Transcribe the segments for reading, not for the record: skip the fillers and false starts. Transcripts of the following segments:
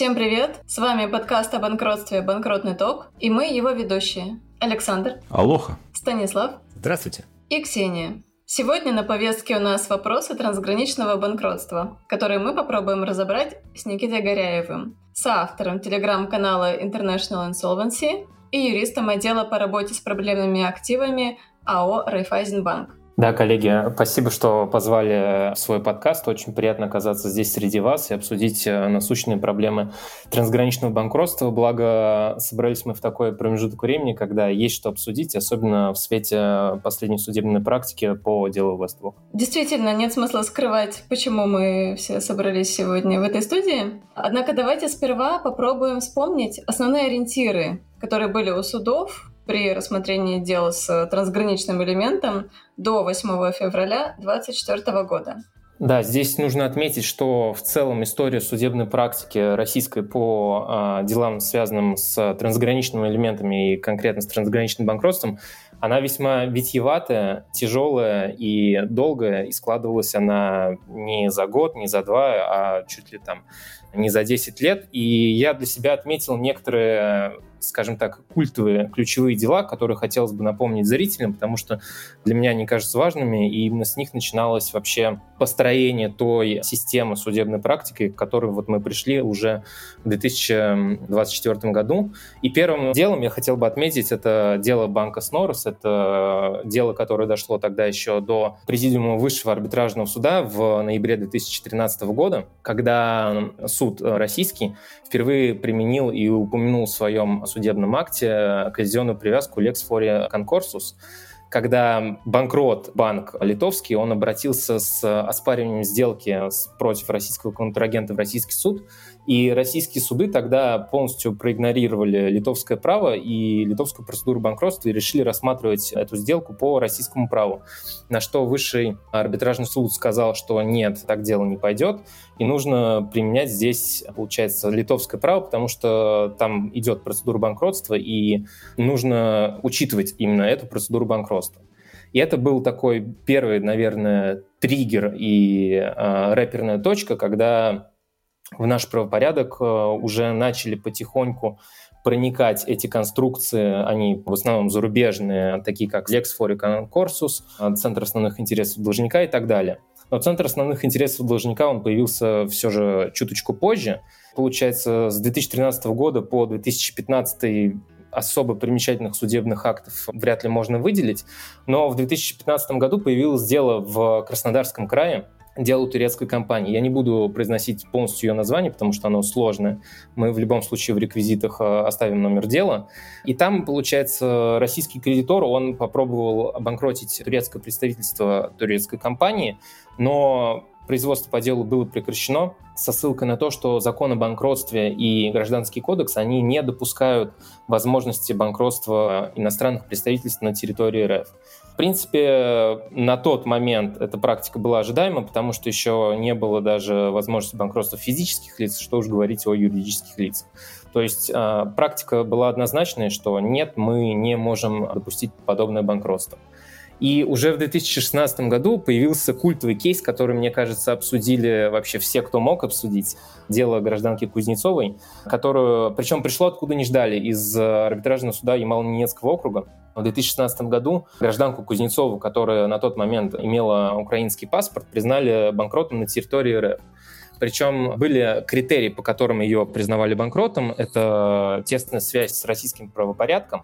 Всем привет! С вами подкаст о банкротстве «Банкротный ток» и мы его ведущие Александр. Алоха. Станислав. Здравствуйте. И Ксения. Сегодня на повестке у нас вопросы трансграничного банкротства, которые мы попробуем разобрать с Никитой Горяевым, соавтором телеграм-канала International Insolvency и юристом отдела по работе с проблемными активами АО «Райфайзенбанк». Да, коллеги, спасибо, что позвали в свой подкаст. Очень приятно оказаться здесь среди вас и обсудить насущные проблемы трансграничного банкротства. Благо, собрались мы в такой промежуток времени, когда есть что обсудить, особенно в свете последней судебной практики по делу Вествок. Действительно, нет смысла скрывать, почему мы все собрались сегодня в этой студии. Однако давайте сперва попробуем вспомнить основные ориентиры, которые были у судов при рассмотрении дел с трансграничным элементом до 8 февраля 2024 года. Да, здесь нужно отметить, что в целом история судебной практики российской по делам, связанным с трансграничными элементами и конкретно с трансграничным банкротством, она весьма витиеватая, тяжелая и долгая, и складывалась она не за год, не за два, а чуть ли там не за 10 лет. И я для себя отметил некоторые, скажем так, культовые ключевые дела, которые хотелось бы напомнить зрителям, потому что для меня они кажутся важными, и именно с них начиналось вообще построение той системы судебной практики, к которой вот мы пришли уже в 2024 году. И первым делом я хотел бы отметить это дело банка Сноррес, это дело, которое дошло тогда еще до Президиума Высшего арбитражного суда в ноябре 2013 года, когда суд российский впервые применил и упомянул в своем судебном акте коллизионную привязку Lex Foria Concursus, когда банкрот банк литовский, он обратился с оспариванием сделки против российского контрагента в российский суд, и российские суды тогда полностью проигнорировали литовское право и литовскую процедуру банкротства и решили рассматривать эту сделку по российскому праву. На что Высший арбитражный суд сказал, что нет, так дело не пойдет, и нужно применять здесь, получается, литовское право, потому что там идет процедура банкротства, и нужно учитывать именно эту процедуру банкротства. И это был такой первый, наверное, триггер и рэперная точка, когда в наш правопорядок уже начали потихоньку проникать эти конструкции, они в основном зарубежные, такие как Lex Foria Concursus, Центр основных интересов должника и так далее. Но Центр основных интересов должника, он появился все же чуточку позже. Получается, с 2013 года по 2015 особо примечательных судебных актов вряд ли можно выделить, но в 2015 году появилось дело в Краснодарском крае, дело турецкой компании. Я не буду произносить полностью ее название, потому что оно сложное. Мы в любом случае в реквизитах оставим номер дела. И там, получается, российский кредитор, он попробовал обанкротить турецкое представительство турецкой компании, но производство по делу было прекращено со ссылкой на то, что закон о банкротстве и Гражданский кодекс, они не допускают возможности банкротства иностранных представительств на территории РФ. В принципе, на тот момент эта практика была ожидаема, потому что еще не было даже возможности банкротства физических лиц, что уж говорить о юридических лицах. То есть практика была однозначной, что нет, мы не можем допустить подобное банкротство. И уже в 2016 году появился культовый кейс, который, мне кажется, обсудили вообще все, кто мог обсудить. Дело гражданки Кузнецовой, которую, причем пришло откуда не ждали, из арбитражного суда Ямало-Ненецкого округа. В 2016 году гражданку Кузнецову, которая на тот момент имела украинский паспорт, признали банкротом на территории РФ. Причем были критерии, по которым ее признавали банкротом. Это тесная связь с российским правопорядком.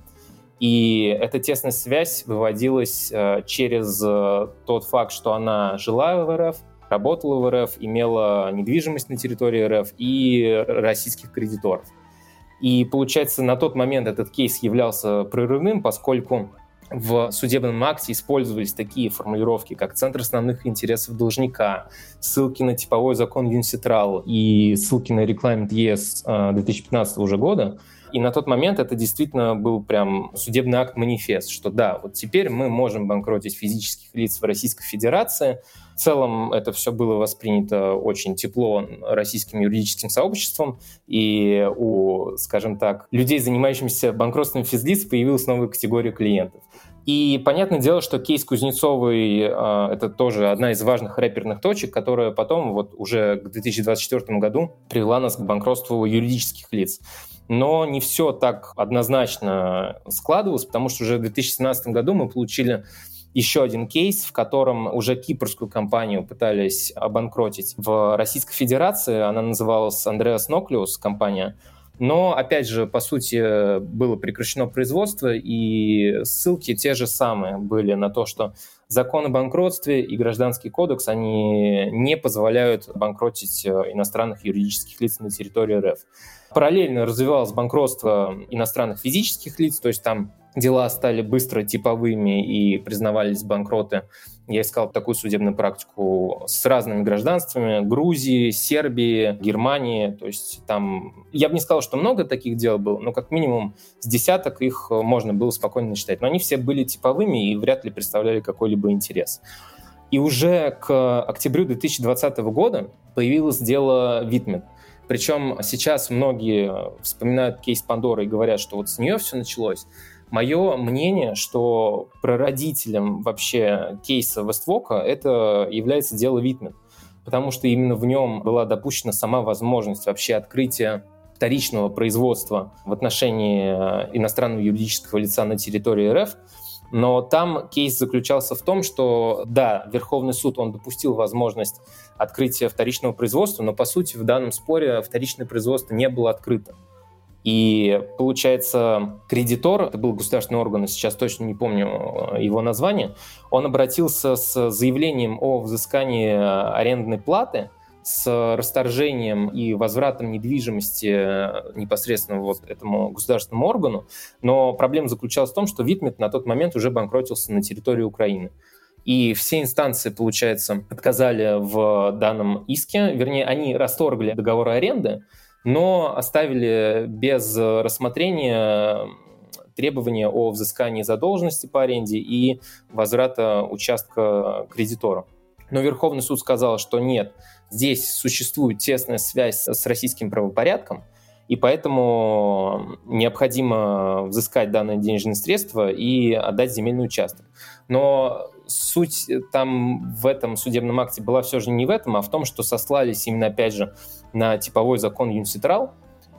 И эта тесная связь выводилась через тот факт, что она жила в РФ, работала в РФ, имела недвижимость на территории РФ и российских кредиторов. И, получается, на тот момент этот кейс являлся прорывным, поскольку в судебном акте использовались такие формулировки, как «Центр основных интересов должника», ссылки на типовой закон Юнситрал и ссылки на регламент ЕС 2015 уже года. И на тот момент это действительно был прям судебный акт-манифест, что да, вот теперь мы можем банкротить физических лиц в Российской Федерации. В целом это все было воспринято очень тепло российским юридическим сообществом, и у, скажем так, людей, занимающихся банкротством физлиц, появилась новая категория клиентов. И понятное дело, что кейс Кузнецовой это тоже одна из важных рэперных точек, которая потом вот уже к 2024 году привела нас к банкротству юридических лиц. Но не все так однозначно складывалось, потому что уже в 2017 году мы получили еще один кейс, в котором уже кипрскую компанию пытались обанкротить в Российской Федерации. Она называлась Andreas Nucleus компания. Но, опять же, по сути, было прекращено производство, и ссылки те же самые были на то, что закон о банкротстве и Гражданский кодекс, они не позволяют банкротить иностранных юридических лиц на территории РФ. Параллельно развивалось банкротство иностранных физических лиц, то есть там дела стали быстро типовыми и признавались банкроты. Я искал такую судебную практику с разными гражданствами: Грузии, Сербии, Германии. То есть там, я бы не сказал, что много таких дел было, но как минимум с десяток их можно было спокойно насчитать. Но они все были типовыми и вряд ли представляли какой-либо интерес. И уже к октябрю 2020 года появилось дело Витмет. Причем сейчас многие вспоминают кейс Пандоры и говорят, что вот с нее все началось. Мое мнение, что прародителем вообще кейса Вествока это является дело Витмет, потому что именно в нем была допущена сама возможность вообще открытия вторичного производства в отношении иностранного юридического лица на территории РФ. Но там кейс заключался в том, что, да, Верховный суд, он допустил возможность открытия вторичного производства, но, по сути, в данном споре вторичное производство не было открыто. И, получается, кредитор, это был государственный орган, сейчас точно не помню его название, он обратился с заявлением о взыскании арендной платы с расторжением и возвратом недвижимости непосредственно вот этому государственному органу. Но проблема заключалась в том, что Витмет на тот момент уже банкротился на территории Украины. И все инстанции, получается, отказали в данном иске, вернее, они расторгли договор аренды, но оставили без рассмотрения требования о взыскании задолженности по аренде и возврата участка кредитору. Но Верховный суд сказал, что нет, здесь существует тесная связь с российским правопорядком, и поэтому необходимо взыскать данное денежное средство и отдать земельный участок. Но суть там в этом судебном акте была все же не в этом, а в том, что сослались именно, опять же, на типовой закон Юнситрал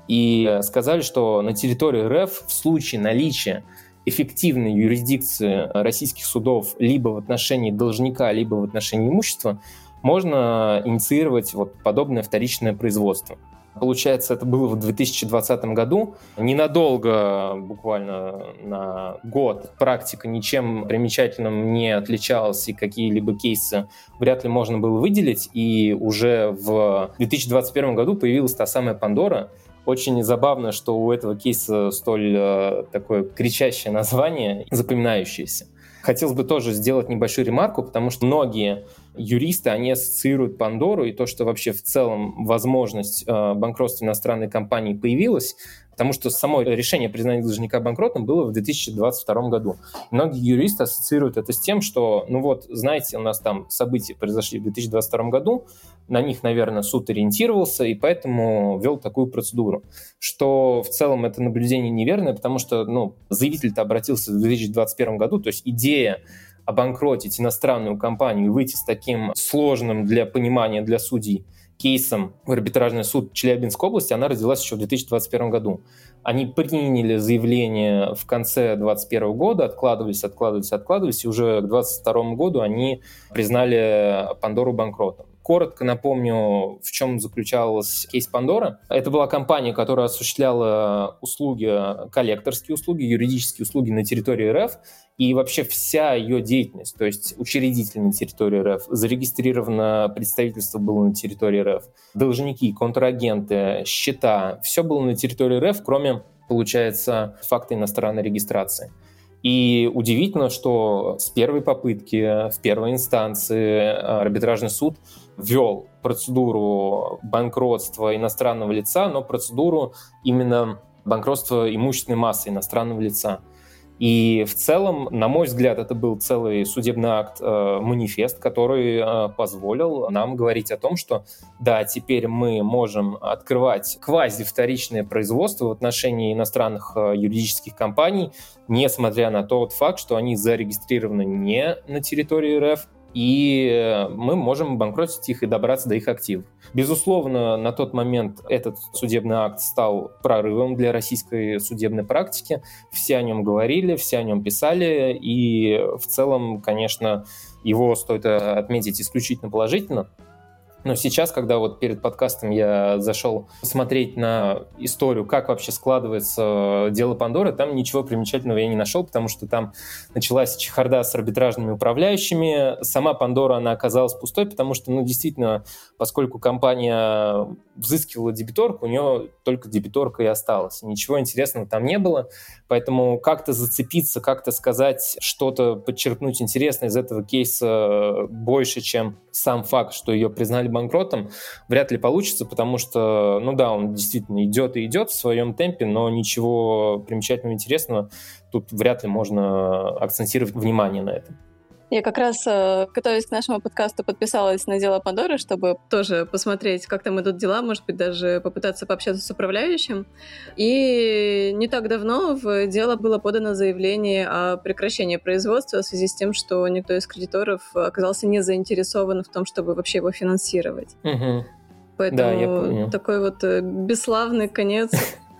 и сказали, что на территории РФ в случае наличия эффективной юрисдикции российских судов либо в отношении должника, либо в отношении имущества можно инициировать вот подобное вторичное производство. Получается, это было в 2020 году. Ненадолго, буквально на год, практика ничем примечательным не отличалась, и какие-либо кейсы вряд ли можно было выделить. И уже в 2021 году появилась та самая Пандора. Очень забавно, что у этого кейса столь такое кричащее название, запоминающееся. Хотелось бы тоже сделать небольшую ремарку, потому что многие юристы, они ассоциируют Пандору и то, что вообще в целом возможность банкротства иностранной компании появилась, потому что само решение признания должника банкротом было в 2022 году. Многие юристы ассоциируют это с тем, что, ну вот, знаете, у нас там события произошли в 2022 году, на них, наверное, суд ориентировался и поэтому ввел такую процедуру. Что в целом это наблюдение неверное, потому что заявитель-то обратился в 2021 году, то есть идея обанкротить иностранную компанию и выйти с таким сложным для понимания для судей кейсом в арбитражный суд Челябинской области, она родилась еще в 2021 году. Они приняли заявление в конце 2021 года, откладывались, и уже к 2022 году они признали Пандору банкротом. Коротко напомню, в чем заключался кейс Пандора. Это была компания, которая осуществляла услуги, коллекторские услуги, юридические услуги на территории РФ, и вообще вся ее деятельность, то есть учредитель на территории РФ, зарегистрировано представительство было на территории РФ, должники, контрагенты, счета, все было на территории РФ, кроме, получается, факта иностранной регистрации. И удивительно, что с первой попытки, в первой инстанции арбитражный суд ввел процедуру банкротства иностранного лица, но процедуру именно банкротства имущественной массы иностранного лица. И в целом, на мой взгляд, это был целый судебный акт, манифест, который позволил нам говорить о том, что да, теперь мы можем открывать квази-вторичное производство в отношении иностранных юридических компаний, несмотря на тот факт, что они зарегистрированы не на территории РФ, и мы можем банкротить их и добраться до их активов. Безусловно, на тот момент этот судебный акт стал прорывом для российской судебной практики. Все о нем говорили, все о нем писали, и в целом, конечно, его стоит отметить исключительно положительно. Но сейчас, когда вот перед подкастом я зашел смотреть на историю, как вообще складывается дело Пандоры, там ничего примечательного я не нашел, потому что там началась чехарда с арбитражными управляющими. Сама Пандора, она оказалась пустой, потому что, действительно, поскольку компания взыскивала дебиторку, у нее только дебиторка и осталась. Ничего интересного там не было, поэтому как-то зацепиться, как-то сказать что-то, подчеркнуть интересное из этого кейса больше, чем сам факт, что ее признали банкротом, вряд ли получится, потому что, он действительно идет и идет в своем темпе, но ничего примечательного, интересного тут вряд ли можно акцентировать внимание на этом. Я как раз, готовясь к нашему подкасту, подписалась на дело Пандоры, чтобы тоже посмотреть, как там идут дела, может быть, даже попытаться пообщаться с управляющим. И не так давно в дело было подано заявление о прекращении производства в связи с тем, что никто из кредиторов оказался не заинтересован в том, чтобы вообще его финансировать. Угу. Поэтому да, я понял. Такой вот бесславный конец.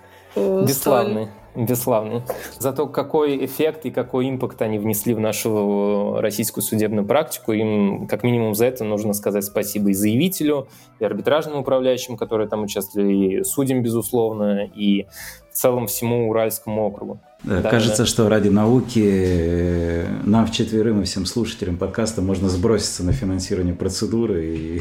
Бесславный. Зато какой эффект и какой импакт они внесли в нашу российскую судебную практику, им как минимум за это нужно сказать спасибо и заявителю, и арбитражным управляющим, которые там участвовали, и судьям, безусловно, и в целом всему Уральскому округу. Да, кажется, что ради науки нам вчетверым и всем слушателям подкаста можно сброситься на финансирование процедуры и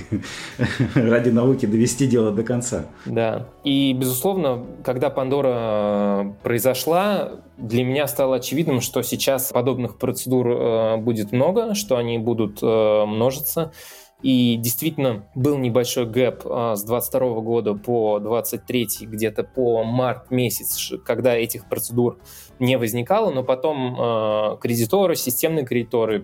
ради науки довести дело до конца. Да, и, безусловно, когда Пандора произошла, для меня стало очевидным, что сейчас подобных процедур будет много, что они будут множиться. И действительно был небольшой гэп с 22 года по 23, где-то по март месяц, когда этих процедур не возникало, но потом кредиторы, системные кредиторы,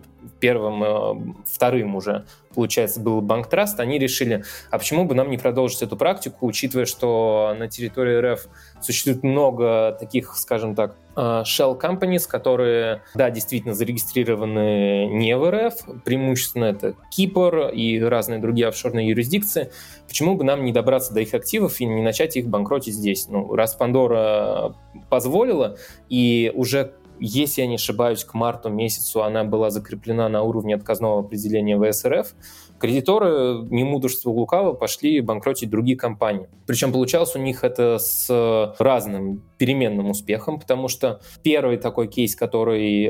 первым, вторым уже, получается, был Банктраст, они решили, а почему бы нам не продолжить эту практику, учитывая, что на территории РФ существует много таких, скажем так, shell companies, которые, да, действительно зарегистрированы не в РФ, преимущественно это Кипр и разные другие офшорные юрисдикции. Почему бы нам не добраться до их активов и не начать их банкротить здесь? Раз Пандора позволила, и уже, если я не ошибаюсь, к марту месяцу она была закреплена на уровне отказного определения ВСРФ, кредиторы, не мудрство лукаво, пошли банкротить другие компании. Причем получалось у них это с разным переменным успехом, потому что первый такой кейс, который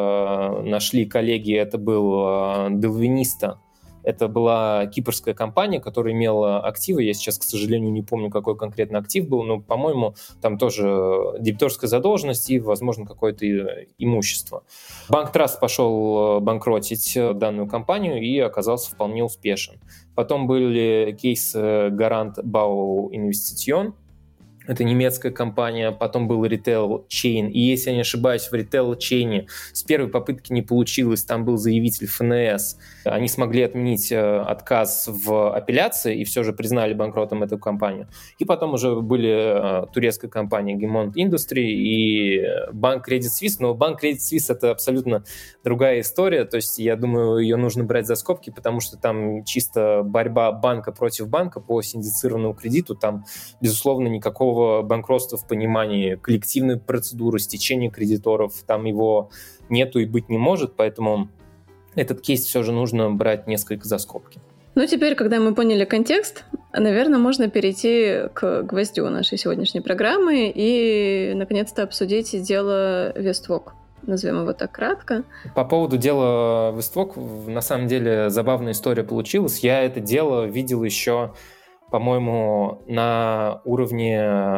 нашли коллеги, это был Delvinista. Это была кипрская компания, которая имела активы. Я сейчас, к сожалению, не помню, какой конкретно актив был, но, по-моему, там тоже дебиторская задолженность и, возможно, какое-то имущество. Банктраст пошел банкротить данную компанию и оказался вполне успешен. Потом были кейсы Гарант Бау Инвестицион. Это немецкая компания, потом был Retail Chain. И если я не ошибаюсь, в Retail Chain с первой попытки не получилось, там был заявитель ФНС. Они смогли отменить отказ в апелляции и все же признали банкротом эту компанию. И потом уже были турецкая компания Gemont Industry и банк Credit Suisse. Но банк Credit Suisse — это абсолютно другая история. То есть я думаю, ее нужно брать за скобки, потому что там чисто борьба банка против банка по синдицированному кредиту. Там, безусловно, никакого банкротства в понимании коллективной процедуры, стечения кредиторов, там его нету и быть не может, поэтому этот кейс все же нужно брать несколько за скобки. Теперь, когда мы поняли контекст, наверное, можно перейти к гвоздю нашей сегодняшней программы и, наконец-то, обсудить дело Вествок. Назовем его так кратко. По поводу дела Вествок, на самом деле, забавная история получилась. Я это дело видел еще, по-моему, на уровне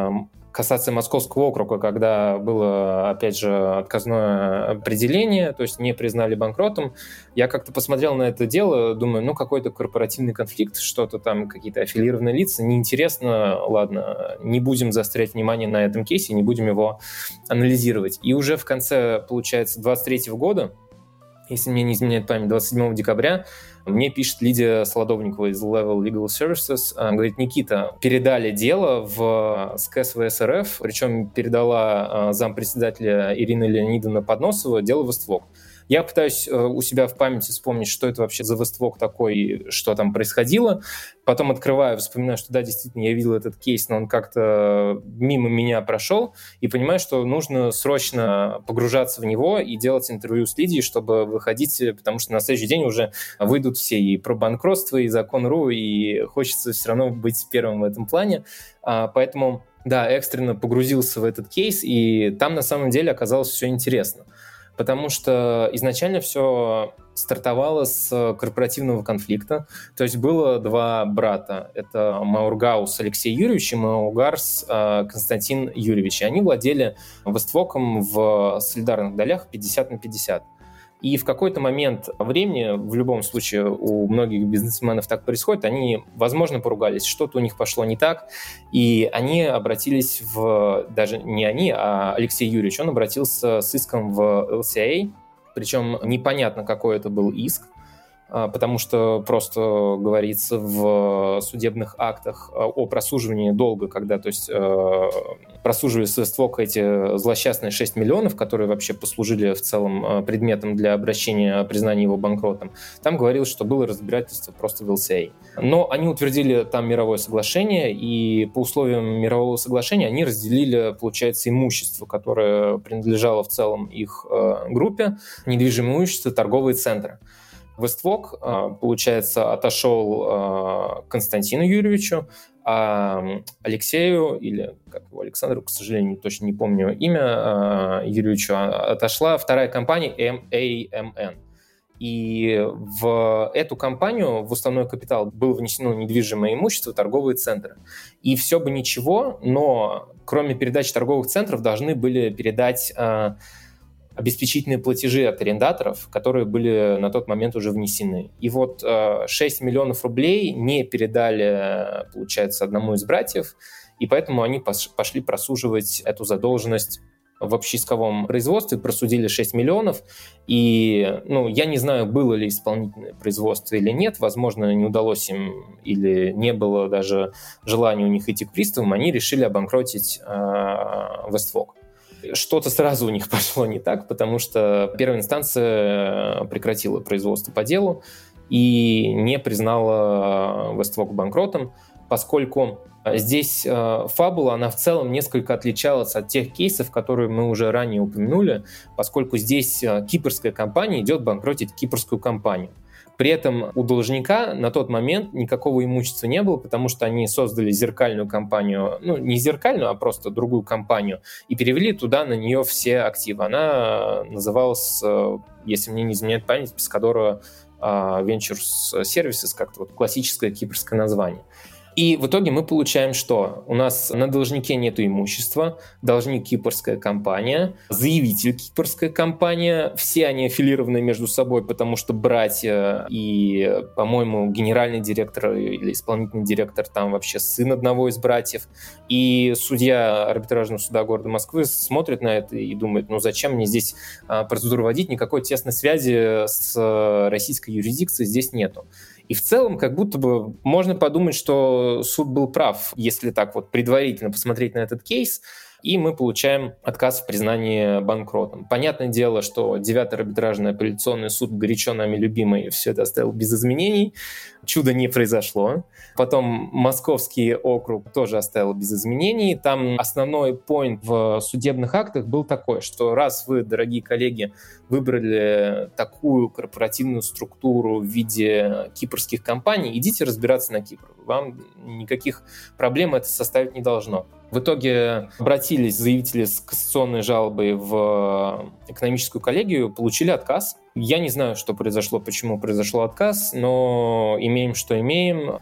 касация Московского округа, когда было, опять же, отказное определение, то есть не признали банкротом, я как-то посмотрел на это дело, думаю, какой-то корпоративный конфликт, что-то там, какие-то аффилированные лица, неинтересно, ладно, не будем заострять внимание на этом кейсе, не будем его анализировать. И уже в конце, получается, 23 года, если мне не изменяет память, 27 декабря, мне пишет Лидия Солодовникова из Level Legal Services. Говорит, Никита, передали дело в СКС ВС РФ, причем передала зампредседателя Ирина Леонидовна Подносова дело в ИСТВОК. Я пытаюсь у себя в памяти вспомнить, что это вообще за ВСТВОК такой, что там происходило. Потом открываю, вспоминаю, что да, действительно, я видел этот кейс, но он как-то мимо меня прошел, и понимаю, что нужно срочно погружаться в него и делать интервью с Лидией, чтобы выходить, потому что на следующий день уже выйдут все и про банкротство, и Закон.ру, и хочется все равно быть первым в этом плане. Поэтому, да, экстренно погрузился в этот кейс, и там на самом деле оказалось все интересно. Потому что изначально все стартовало с корпоративного конфликта. То есть было два брата. Это Маургаус Алексей Юрьевич и Маугарс Константин Юрьевич. И они владели ВСТВОКом в солидарных долях 50/50. И в какой-то момент времени, в любом случае у многих бизнесменов так происходит, они, возможно, поругались, что-то у них пошло не так, и они обратились даже не они, а Алексей Юрьевич, он обратился с иском в LCA, причем непонятно, какой это был иск, потому что просто говорится в судебных актах о просуживании долга, когда, то есть, просуживали с ВСТВОК эти злосчастные 6 миллионов, которые вообще послужили в целом предметом для обращения о признании его банкротом. Там говорилось, что было разбирательство просто в LCA. Но они утвердили там мировое соглашение, и по условиям мирового соглашения они разделили, получается, имущество, которое принадлежало в целом их группе, недвижимое имущество, торговые центры. ВСТВОК, получается, отошел Константину Юрьевичу, а Алексею, или как его, Александру, к сожалению, точно не помню имя, Юрьевичу, отошла вторая компания MAMN. И в эту компанию, в уставной капитал, было внесено недвижимое имущество, торговые центры. И все бы ничего, но кроме передачи торговых центров должны были передать обеспечительные платежи от арендаторов, которые были на тот момент уже внесены. И вот 6 миллионов рублей не передали, получается, одному из братьев, и поэтому они пошли просуживать эту задолженность в общеисковом производстве, просудили 6 миллионов, и я не знаю, было ли исполнительное производство или нет, возможно, не удалось им или не было даже желания у них идти к приставам, они решили обанкротить ВСТВОК. Что-то сразу у них пошло не так, потому что первая инстанция прекратила производство по делу и не признала ВСТВОК банкротом, поскольку здесь фабула, она в целом несколько отличалась от тех кейсов, которые мы уже ранее упомянули, поскольку здесь кипрская компания идет банкротить кипрскую компанию. При этом у должника на тот момент никакого имущества не было, потому что они создали зеркальную компанию, не зеркальную, а просто другую компанию, и перевели туда на нее все активы. Она называлась, если мне не изменяет память, Pescadora Ventures Services, как-то вот классическое кипрское название. И в итоге мы получаем, что у нас на должнике нет имущества, должник кипрская компания, заявитель кипрская компания, все они аффилированы между собой, потому что братья и, по-моему, генеральный директор или исполнительный директор там вообще сын одного из братьев. И судья арбитражного суда города Москвы смотрит на это и думает, зачем мне здесь процедуру вводить, никакой тесной связи с российской юрисдикцией здесь нету. И в целом, как будто бы можно подумать, что суд был прав, если так вот предварительно посмотреть на этот кейс, и мы получаем отказ в признании банкротом. Понятное дело, что 9-й арбитражный апелляционный суд, горячо нами любимый, все это оставил без изменений. Чудо не произошло. Потом Московский округ тоже оставил без изменений. Там основной поинт в судебных актах был такой, что раз вы, дорогие коллеги, выбрали такую корпоративную структуру в виде кипрских компаний, идите разбираться на Кипр. Вам никаких проблем это составить не должно. В итоге обратились заявители с кассационной жалобой в экономическую коллегию, получили отказ. Я не знаю, что произошло, почему произошел отказ, но имеем, что имеем.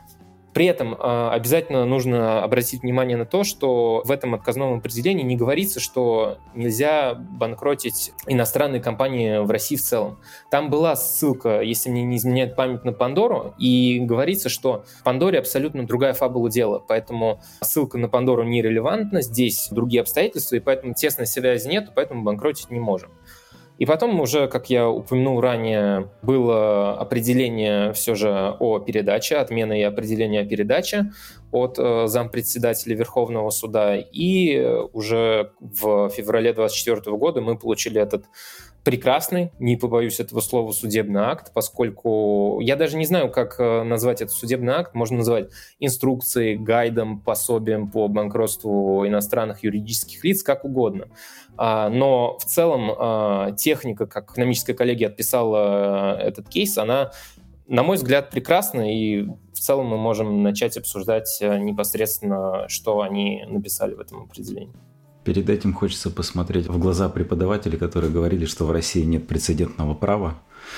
При этом обязательно нужно обратить внимание на то, что в этом отказном определении не говорится, что нельзя банкротить иностранные компании в России в целом. Там была ссылка, если мне не изменяет память, на Пандору, и говорится, что в Пандоре абсолютно другая фабула дела, поэтому ссылка на Пандору нерелевантна, здесь другие обстоятельства, и поэтому тесной связи нет, поэтому банкротить не можем. И потом уже, как я упомянул ранее, было определение все же о передаче, отмена и определение о передаче от зампредседателя Верховного суда. И уже в феврале 2024 года мы получили этот прекрасный, не побоюсь этого слова, судебный акт, поскольку я даже не знаю, как назвать этот судебный акт. Можно назвать инструкцией, гайдом, пособием по банкротству иностранных юридических лиц, как угодно. Но в целом техника, как экономическая коллегия отписала этот кейс, она, на мой взгляд, прекрасна, и в целом мы можем начать обсуждать непосредственно, что они написали в этом определении. Перед этим хочется посмотреть в глаза преподавателей, которые говорили, что в России нет прецедентного права,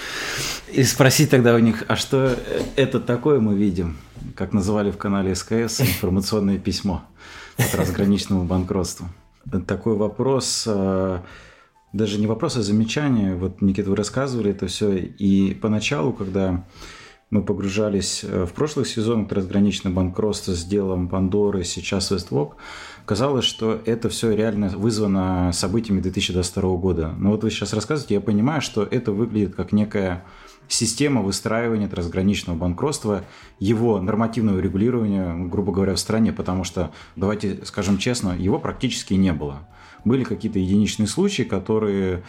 и спросить тогда у них, а что это такое мы видим, как называли в канале СКС, информационное письмо по трансграничному банкротству. Такой вопрос, даже не вопрос, а замечание. Вот, Никита, вы рассказывали это все, и поначалу, когда мы погружались в прошлый сезон трансграничное банкротство с делом Пандоры, сейчас Вествок, казалось, что это все реально вызвано событиями 2022 года. Но вот вы сейчас рассказываете, я понимаю, что это выглядит как некая система выстраивания трансграничного банкротства, его нормативного регулирования, грубо говоря, в стране, потому что, давайте скажем честно, его практически не было. Были какие-то единичные случаи, которые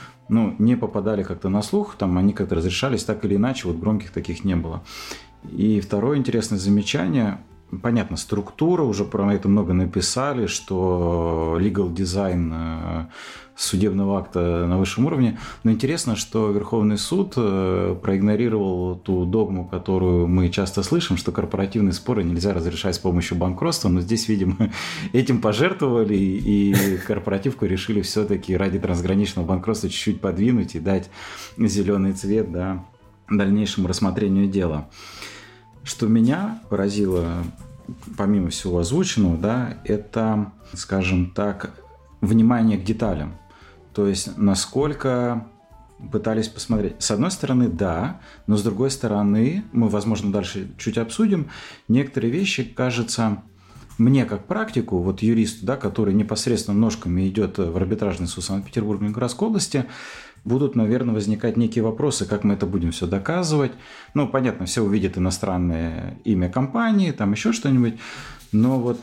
не попадали как-то на слух, там они как-то разрешались так или иначе, вот громких таких не было. И второе интересное замечание. Понятно, структура, уже про это много написали, что legal design судебного акта на высшем уровне. Но интересно, что Верховный суд проигнорировал ту догму, которую мы часто слышим, что корпоративные споры нельзя разрешать с помощью банкротства. Но здесь, видимо, этим пожертвовали, и корпоративку решили все-таки ради трансграничного банкротства чуть-чуть подвинуть и дать зеленый цвет дальнейшему рассмотрению дела. Что меня поразило, помимо всего озвученного, это, скажем так, внимание к деталям. То есть, насколько пытались посмотреть. С одной стороны, да, но с другой стороны, мы, возможно, дальше чуть обсудим, некоторые вещи, кажется, мне как практику, вот юристу, который непосредственно ножками идет в арбитражный суд Санкт-Петербурга и Ленинградской области, будут, наверное, возникать некие вопросы, как мы это будем все доказывать. Понятно, все увидят иностранное имя компании, там еще что-нибудь. Но вот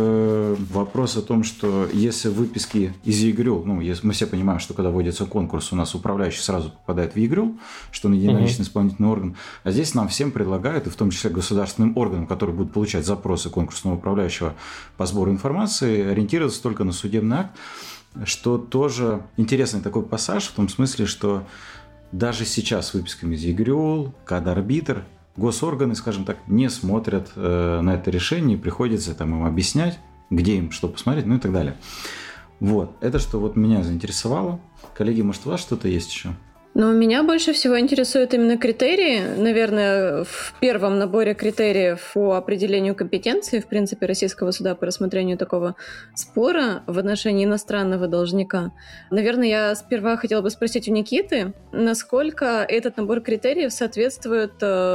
вопрос о том, что если выписки из ЕГРЮ, мы все понимаем, что когда вводится конкурс, у нас управляющий сразу попадает в ЕГРЮ, что он единоличный исполнительный орган, а здесь нам всем предлагают, и в том числе государственным органам, которые будут получать запросы конкурсного управляющего по сбору информации, ориентироваться только на судебный акт, что тоже интересный такой пассаж в том смысле, что даже сейчас с выписками из ЕГРЮ, когда арбитр, госорганы, скажем так, не смотрят на это решение, и приходится им объяснять, где им что посмотреть, и так далее. Вот, это что меня заинтересовало. Коллеги, может, у вас что-то есть еще? Меня больше всего интересуют именно критерии. Наверное, в первом наборе критериев по определению компетенции, в принципе, российского суда по рассмотрению такого спора в отношении иностранного должника. Наверное, я сперва хотела бы спросить у Никиты, насколько этот набор критериев соответствует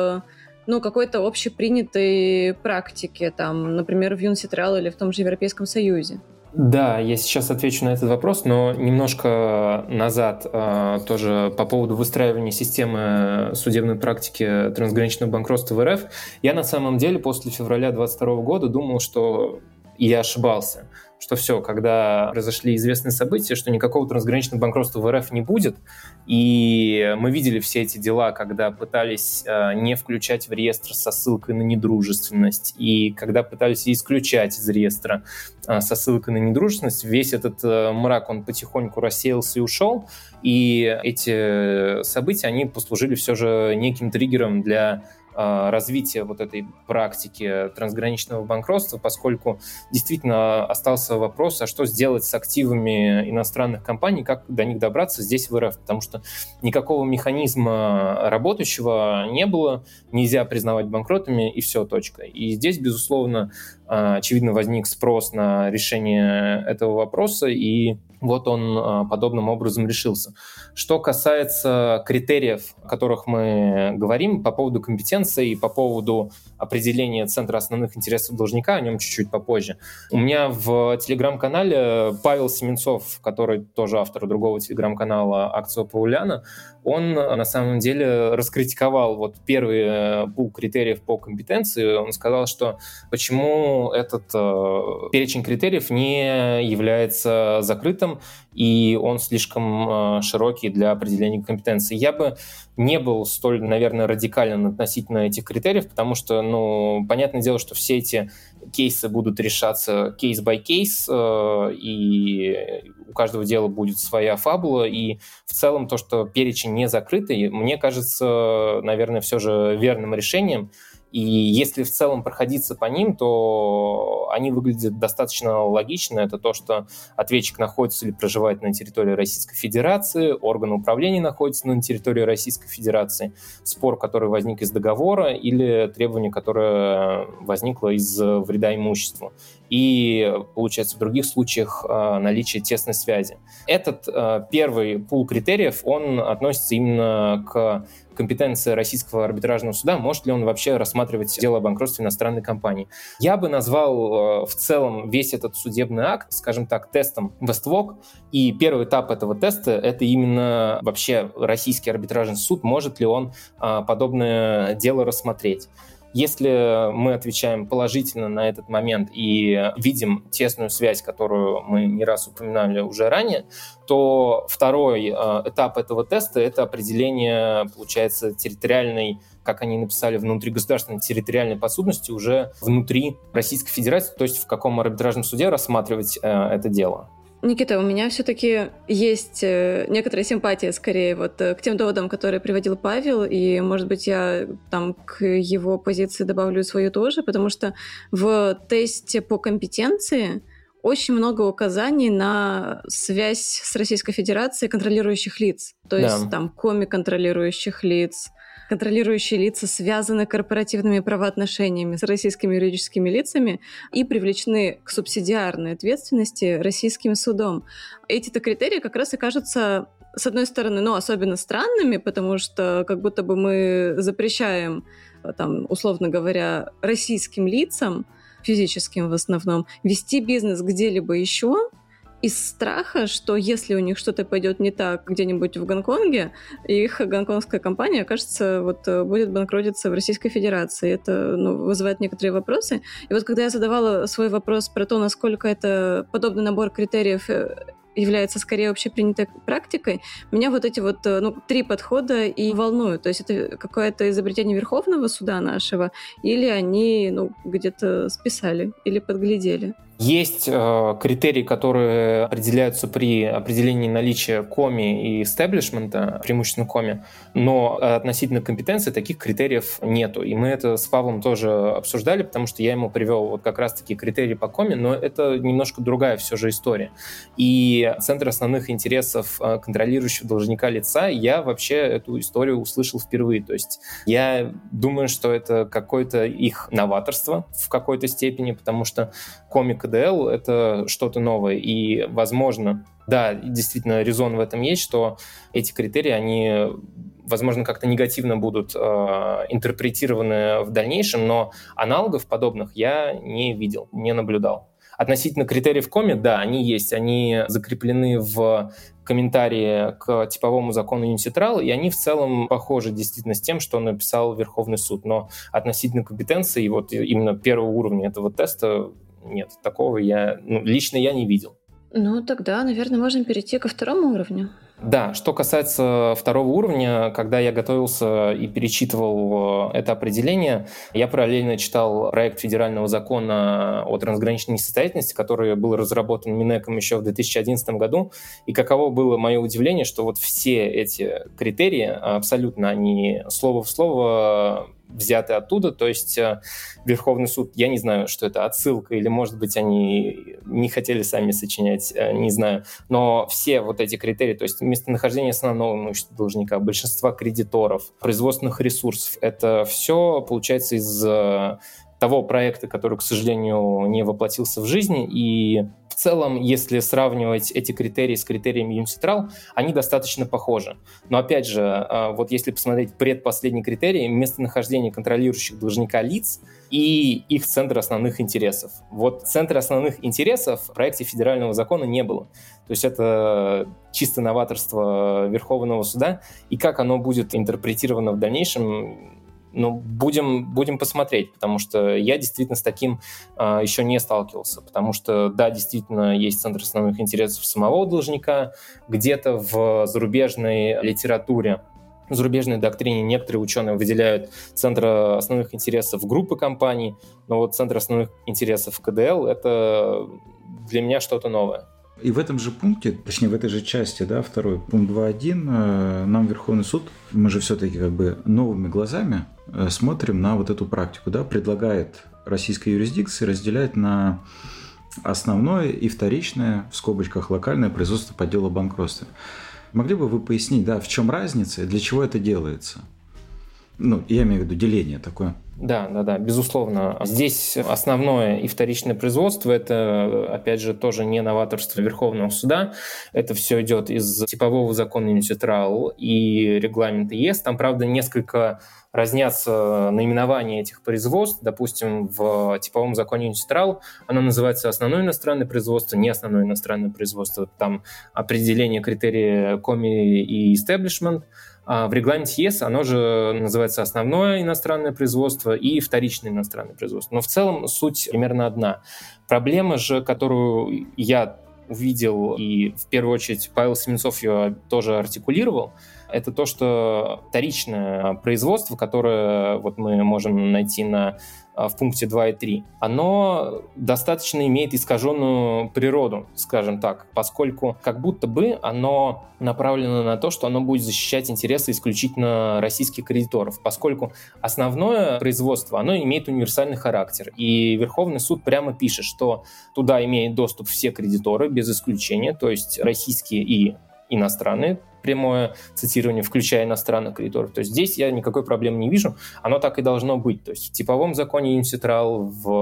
какой-то общепринятой практике, например, в Юнситрал или в том же Европейском Союзе. Да, я сейчас отвечу на этот вопрос, но немножко назад тоже по поводу выстраивания системы судебной практики трансграничного банкротства в РФ. Я на самом деле после февраля 2022 года думал, что я ошибался, что все, когда произошли известные события, что никакого трансграничного банкротства в РФ не будет. И мы видели все эти дела, когда пытались не включать в реестр со ссылкой на недружественность, и когда пытались исключать из реестра со ссылкой на недружественность. Весь этот мрак, он потихоньку рассеялся и ушел. И эти события, они послужили все же неким триггером для развития вот этой практики трансграничного банкротства, поскольку действительно остался вопрос, а что сделать с активами иностранных компаний, как до них добраться здесь в РФ, потому что никакого механизма работающего не было, нельзя признавать банкротами, и все, точка. И здесь, безусловно, очевидно, возник спрос на решение этого вопроса, и вот он подобным образом решился. Что касается критериев, о которых мы говорим, по поводу компетенции и по поводу определения центра основных интересов должника, о нем чуть-чуть попозже. У меня в телеграм-канале Павел Семенцов, который тоже автор другого телеграм-канала «Акция Пауляна», он на самом деле раскритиковал вот первый пул критериев по компетенции. Он сказал, что почему этот перечень критериев не является закрытым, и он слишком широкий для определения компетенции. Я бы не был столь, наверное, радикален относительно этих критериев, потому что, понятное дело, что все эти кейсы будут решаться кейс-бай-кейс, и у каждого дела будет своя фабула, и в целом то, что перечень не закрытый, мне кажется, наверное, все же верным решением. И если в целом проходиться по ним, то они выглядят достаточно логично. Это то, что ответчик находится или проживает на территории Российской Федерации, орган управления находится на территории Российской Федерации, спор, который возник из договора, или требование, которое возникло из вреда имуществу. И, получается, в других случаях наличие тесной связи. Этот первый пул критериев, он относится именно к компетенции Российского арбитражного суда, может ли он вообще рассматривать дело о банкротстве иностранной компании. Я бы назвал в целом весь этот судебный акт, скажем так, тестом Вествок, и первый этап этого теста — это именно вообще Российский арбитражный суд, может ли он подобное дело рассмотреть. Если мы отвечаем положительно на этот момент и видим тесную связь, которую мы не раз упоминали уже ранее, то второй этап этого теста — это определение, получается, территориальной, как они написали, внутригосударственной территориальной подсудности уже внутри Российской Федерации, то есть в каком арбитражном суде рассматривать это дело. Никита, у меня все-таки есть некоторая симпатия скорее вот к тем доводам, которые приводил Павел, и, может быть, я там к его позиции добавлю свою тоже, потому что в тесте по компетенции очень много указаний на связь с Российской Федерацией контролирующих лиц, то есть там коми-контролирующих лиц, контролирующие лица связаны корпоративными правоотношениями с российскими юридическими лицами и привлечены к субсидиарной ответственности российским судом. Эти-то критерии как раз и кажутся, с одной стороны, особенно странными, потому что как будто бы мы запрещаем, там, условно говоря, российским лицам, физическим в основном, вести бизнес где-либо еще, из страха, что если у них что-то пойдет не так где-нибудь в Гонконге, их гонконгская компания, кажется, будет банкротиться в Российской Федерации. Это вызывает некоторые вопросы. И вот когда я задавала свой вопрос про то, насколько это подобный набор критериев является скорее общепринятой практикой, меня вот эти три подхода и волнуют. То есть это какое-то изобретение Верховного суда нашего, или они где-то списали или подглядели? Есть критерии, которые определяются при определении наличия коми и эстеблишмента, преимущественно коми, но относительно компетенции таких критериев нету. И мы это с Павлом тоже обсуждали, потому что я ему привел вот как раз-таки критерии по коми, но это немножко другая все же история. И Центр основных интересов контролирующего должника лица, я вообще эту историю услышал впервые. То есть я думаю, что это какое-то их новаторство в какой-то степени, потому что коми КДЛ — это что-то новое, и, возможно, да, действительно, резон в этом есть, что эти критерии, они, возможно, как-то негативно будут интерпретированы в дальнейшем, но аналогов подобных я не видел, не наблюдал. Относительно критериев коми, да, они есть, они закреплены в комментарии к типовому закону Юниситрал, и они в целом похожи действительно с тем, что написал Верховный суд, но относительно компетенции, вот именно первого уровня этого теста, нет, такого лично я не видел. Тогда, наверное, можем перейти ко второму уровню. Да, что касается второго уровня, когда я готовился и перечитывал это определение, я параллельно читал проект федерального закона о трансграничной несостоятельности, который был разработан Минэком еще в 2011 году. И каково было мое удивление, что вот все эти критерии, абсолютно они слово в слово взяты оттуда, то есть Верховный суд, я не знаю, что это отсылка, или, может быть, они не хотели сами сочинять, не знаю, но все вот эти критерии, то есть местонахождение основного имущества должника, большинства кредиторов, производственных ресурсов, это все получается из того проекта, который, к сожалению, не воплотился в жизни, и в целом, если сравнивать эти критерии с критериями Юниситрал, они достаточно похожи. Но опять же, вот если посмотреть предпоследний критерий, местонахождение контролирующих должника лиц и их центр основных интересов. Вот центра основных интересов в проекте федерального закона не было. То есть это чисто новаторство Верховного суда, и как оно будет интерпретировано в дальнейшем, будем посмотреть, потому что я действительно с таким еще не сталкивался, потому что, да, действительно есть центр основных интересов самого должника, где-то в зарубежной литературе, в зарубежной доктрине некоторые ученые выделяют центр основных интересов группы компаний, но вот центр основных интересов КДЛ — это для меня что-то новое. И в этом же пункте, точнее в этой же части, да, второй пункт 2.1, нам Верховный суд, мы же все-таки как бы новыми глазами смотрим на вот эту практику, да, предлагает российской юрисдикции разделять на основное и вторичное, в скобочках локальное производство по делу о банкротстве. Могли бы вы пояснить, да, в чем разница и для чего это делается? Я имею в виду деление такое. Да, безусловно. Здесь основное и вторичное производство — это, опять же, тоже не новаторство Верховного суда. Это все идет из типового закона Юниситрал и регламента ЕС. Там, правда, несколько разнятся наименования этих производств. Допустим, в типовом законе Юниситрал оно называется основное иностранное производство, не основное иностранное производство. Там определение критерия коми и establishment. В регламенте ЕС оно же называется основное иностранное производство и вторичное иностранное производство. Но в целом суть примерно одна. Проблема же, которую я увидел, и в первую очередь Павел Семенцов ее тоже артикулировал, это то, что вторичное производство, которое вот мы можем найти в пункте 2 и 3, оно достаточно имеет искаженную природу, скажем так, поскольку как будто бы оно направлено на то, что оно будет защищать интересы исключительно российских кредиторов, поскольку основное производство, оно имеет универсальный характер. И Верховный суд прямо пишет, что туда имеют доступ все кредиторы без исключения, то есть российские и иностранные, прямое цитирование, включая иностранных кредиторов. То есть здесь я никакой проблемы не вижу. Оно так и должно быть. То есть в типовом законе Юниситрал,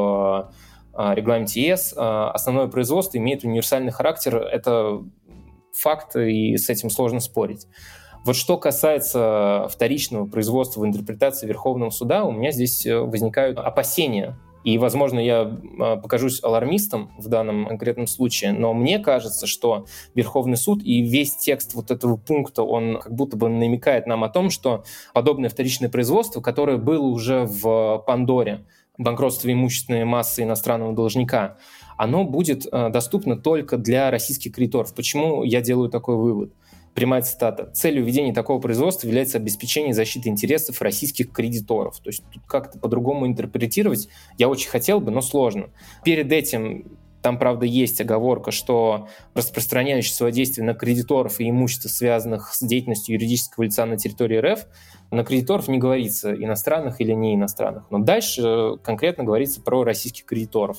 в регламенте ЕС основное производство имеет универсальный характер. Это факт, и с этим сложно спорить. Вот что касается вторичного производства в интерпретации Верховного суда, у меня здесь возникают опасения. И, возможно, я покажусь алармистом в данном конкретном случае, но мне кажется, что Верховный суд и весь текст вот этого пункта, он как будто бы намекает нам о том, что подобное вторичное производство, которое было уже в Пандоре, банкротство имущественной массы иностранного должника, оно будет доступно только для российских кредиторов. Почему я делаю такой вывод? Прямая цитата. Целью введения такого производства является обеспечение защиты интересов российских кредиторов. То есть тут как-то по-другому интерпретировать я очень хотел бы, но сложно. Перед этим там, правда, есть оговорка, что распространяющий свое действие на кредиторов и имущество, связанных с деятельностью юридического лица на территории РФ, на кредиторов не говорится, иностранных или не иностранных. Но дальше конкретно говорится про российских кредиторов.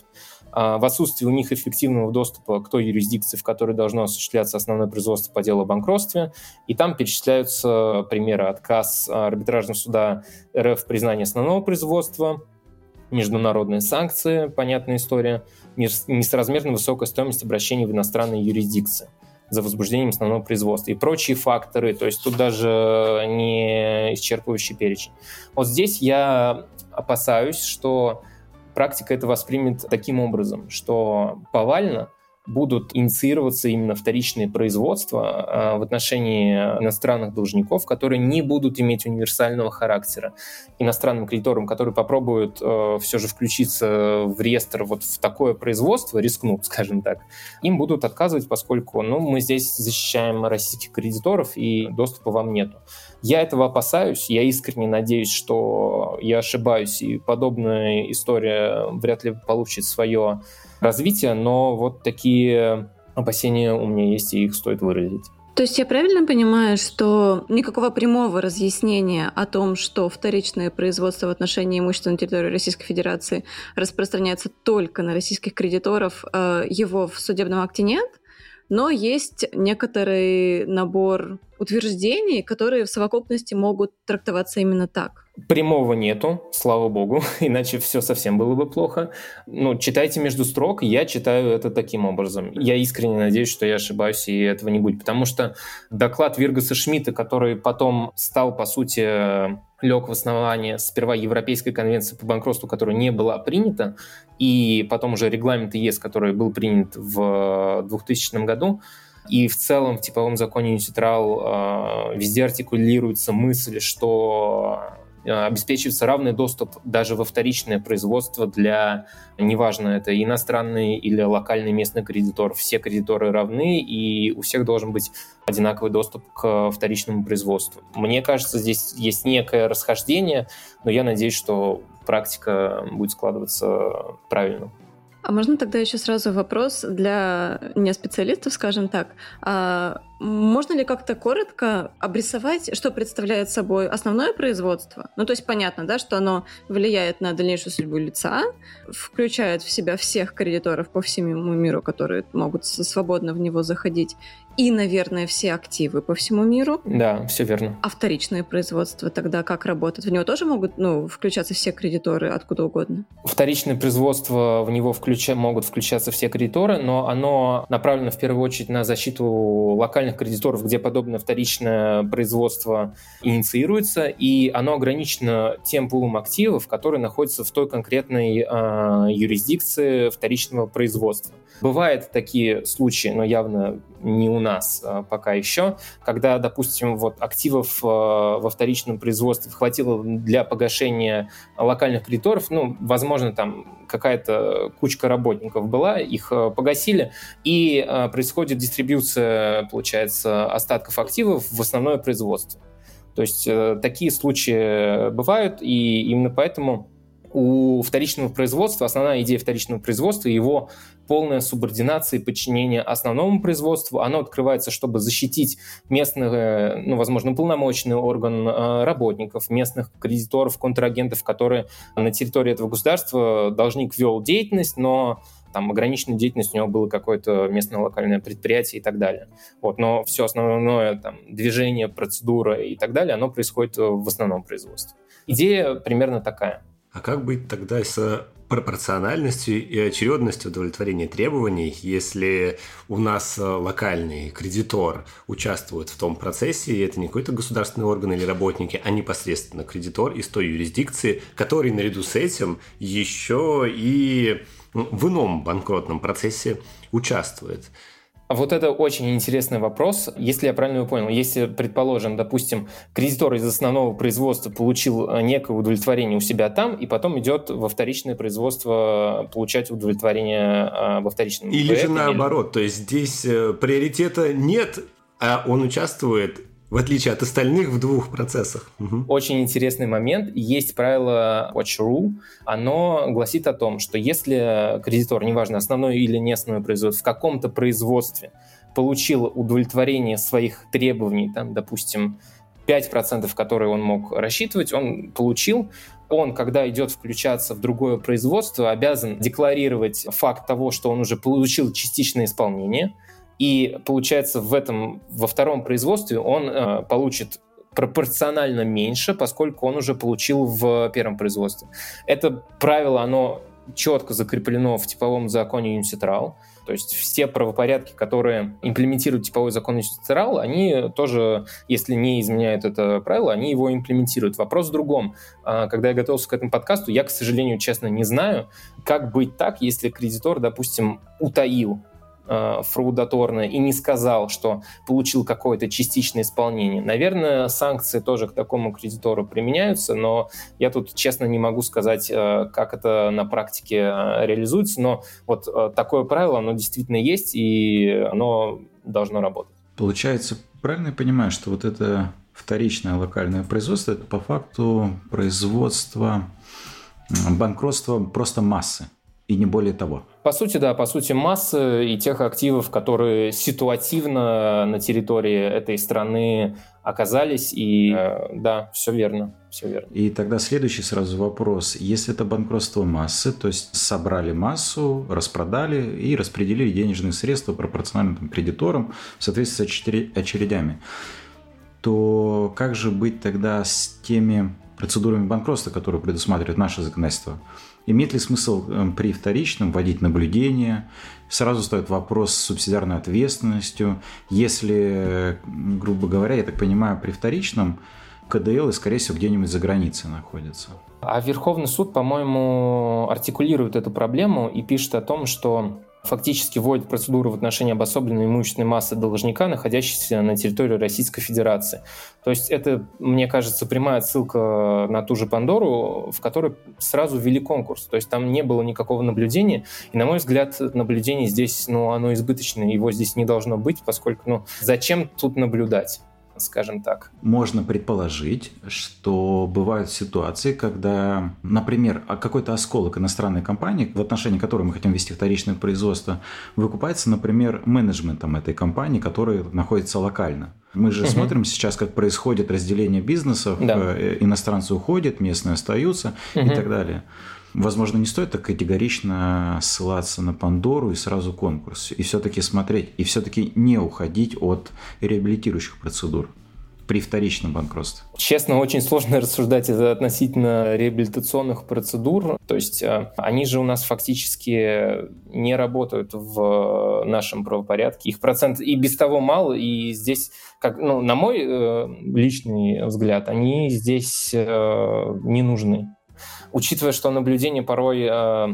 В отсутствии у них эффективного доступа к той юрисдикции, в которой должно осуществляться основное производство по делу о банкротстве. И там перечисляются примеры: отказ арбитражного суда РФ в признании основного производства, международные санкции, понятная история, несоразмерно высокая стоимость обращений в иностранные юрисдикции за возбуждением основного производства и прочие факторы. То есть тут даже не исчерпывающий перечень. Вот здесь я опасаюсь, что практика это воспримет таким образом, что повально будут инициироваться именно вторичные производства в отношении иностранных должников, которые не будут иметь универсального характера. Иностранным кредиторам, которые попробуют все же включиться в реестр вот в такое производство, рискнут, скажем так, им будут отказывать, поскольку мы здесь защищаем российских кредиторов и доступа вам нету. Я этого опасаюсь, я искренне надеюсь, что я ошибаюсь, и подобная история вряд ли получит свое развитие, но вот такие опасения у меня есть, и их стоит выразить. То есть я правильно понимаю, что никакого прямого разъяснения о том, что вторичное производство в отношении имущества на территории Российской Федерации распространяется только на российских кредиторов, его в судебном акте нет, но есть некоторый набор утверждений, которые в совокупности могут трактоваться именно так? Прямого нету, слава богу, иначе все совсем было бы плохо. Читайте между строк, я читаю это таким образом. Я искренне надеюсь, что я ошибаюсь, и этого не будет. Потому что доклад Виргаса Шмидта, который потом стал, по сути, лег в основание сперва Европейской конвенции по банкротству, которая не была принята, и потом уже регламент ЕС, который был принят в 2000 году, и в целом в типовом законе UNCITRAL везде артикулируется мысль, что обеспечивается равный доступ даже во вторичное производство для, неважно, это иностранный или локальный местный кредитор. Все кредиторы равны, и у всех должен быть одинаковый доступ к вторичному производству. Мне кажется, здесь есть некое расхождение, но я надеюсь, что практика будет складываться правильно. А можно тогда еще сразу вопрос для неспециалистов, скажем так. Можно ли как-то коротко обрисовать, что представляет собой основное производство? То есть понятно, да, что оно влияет на дальнейшую судьбу лица, включает в себя всех кредиторов по всему миру, которые могут свободно в него заходить, и, наверное, все активы по всему миру. Да, все верно. А вторичное производство тогда как работает? В него тоже могут включаться все кредиторы откуда угодно? Вторичное производство, в него могут включаться все кредиторы, но оно направлено в первую очередь на защиту локальных кредиторов, где подобное вторичное производство инициируется, и оно ограничено тем пулом активов, которые находятся в той конкретной юрисдикции вторичного производства. Бывают такие случаи, но явно не у нас пока еще, когда, допустим, активов во вторичном производстве хватило для погашения локальных кредиторов, возможно, там какая-то кучка работников была, их погасили, и происходит дистрибьюция, получается, остатков активов в основное производство. То есть такие случаи бывают, и именно поэтому у вторичного производства, основная идея вторичного производства, его полная субординация и подчинение основному производству, оно открывается, чтобы защитить местных, возможно, уполномоченный орган работников, местных кредиторов, контрагентов, которые на территории этого государства должник вел деятельность, но там ограниченная деятельность у него было какое-то местное локальное предприятие и так далее. Но все основное движение, процедура и так далее, оно происходит в основном производстве. Идея примерно такая. А как быть тогда с пропорциональностью и очередностью удовлетворения требований, если у нас локальный кредитор участвует в том процессе, и это не какой-то государственный орган или работники, а непосредственно кредитор из той юрисдикции, который наряду с этим еще и в ином банкротном процессе участвует? Это очень интересный вопрос. Если я правильно его понял, если, предположим, допустим, кредитор из основного производства получил некое удовлетворение у себя там, и потом идет во вторичное производство получать удовлетворение во вторичном. Или же наоборот, то есть здесь приоритета нет, а он участвует, в отличие от остальных, в двух процессах. Угу. Очень интересный момент. Есть правило Watch Rule. Оно гласит о том, что если кредитор, неважно, основное или не основное производство, в каком-то производстве получил удовлетворение своих требований, там, допустим, 5%, которые он мог рассчитывать, он получил. Он, когда идет включаться в другое производство, обязан декларировать факт того, что он уже получил частичное исполнение. И получается, во втором производстве он получит пропорционально меньше, поскольку он уже получил в первом производстве. Это правило, оно четко закреплено в типовом законе UNCITRAL. То есть все правопорядки, которые имплементируют типовой закон UNCITRAL, они тоже, если не изменяют это правило, они его имплементируют. Вопрос в другом. Когда я готовился к этому подкасту, я, к сожалению, честно, не знаю, как быть так, если кредитор, допустим, утаил фраудаторно и не сказал, что получил какое-то частичное исполнение. Наверное, санкции тоже к такому кредитору применяются, но я тут честно не могу сказать, как это на практике реализуется, но такое правило, оно действительно есть, и оно должно работать. Получается, правильно я понимаю, что это вторичное локальное производство, это по факту производство банкротства просто массы? И не более того. По сути, да, массы и тех активов, которые ситуативно на территории этой страны оказались, и да, все верно. И тогда следующий сразу вопрос. Если это банкротство массы, то есть собрали массу, распродали и распределили денежные средства пропорционально кредиторам в соответствии с очередями, то как же быть тогда с теми процедурами банкротства, которые предусматривает наше законодательство? Имеет ли смысл при вторичном вводить наблюдение? Сразу встает вопрос с субсидиарной ответственностью. Если, грубо говоря, я так понимаю, при вторичном КДЛ, скорее всего, где-нибудь за границей находится. А Верховный суд, по-моему, артикулирует эту проблему и пишет о том, что фактически вводит процедуру в отношении обособленной имущественной массы должника, находящейся на территории Российской Федерации. То есть это, мне кажется, прямая ссылка на ту же Пандору, в которой сразу ввели конкурс. То есть там не было никакого наблюдения. И, на мой взгляд, наблюдение здесь, оно избыточное, его здесь не должно быть, поскольку, зачем тут наблюдать? Скажем так. Можно предположить, что бывают ситуации, когда, например, какой-то осколок иностранной компании, в отношении которой мы хотим вести вторичное производство, выкупается, например, менеджментом этой компании, который находится локально. Мы же смотрим сейчас, как происходит разделение бизнесов, иностранцы уходят, местные остаются и так далее. Возможно, не стоит так категорично ссылаться на Пандору и сразу конкурс. И все-таки смотреть, и все-таки не уходить от реабилитирующих процедур при вторичном банкротстве. Честно, очень сложно рассуждать относительно реабилитационных процедур. То есть они же у нас фактически не работают в нашем правопорядке. Их процент и без того мало, и здесь, на мой личный взгляд, они здесь не нужны. Учитывая, что наблюдение порой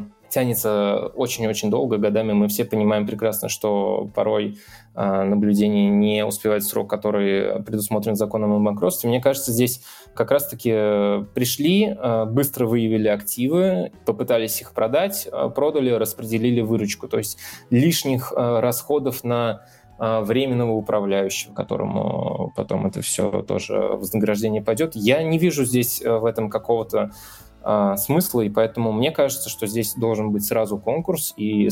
тянется очень-очень долго, годами, мы все понимаем прекрасно, что порой наблюдение не успевает в срок, который предусмотрен законом о банкротстве. Мне кажется, здесь как раз-таки пришли, быстро выявили активы, попытались их продать, продали, распределили выручку. То есть лишних расходов на временного управляющего, которому потом это все тоже вознаграждение пойдет. Я не вижу здесь в этом какого-то смысла, и поэтому мне кажется, что здесь должен быть сразу конкурс и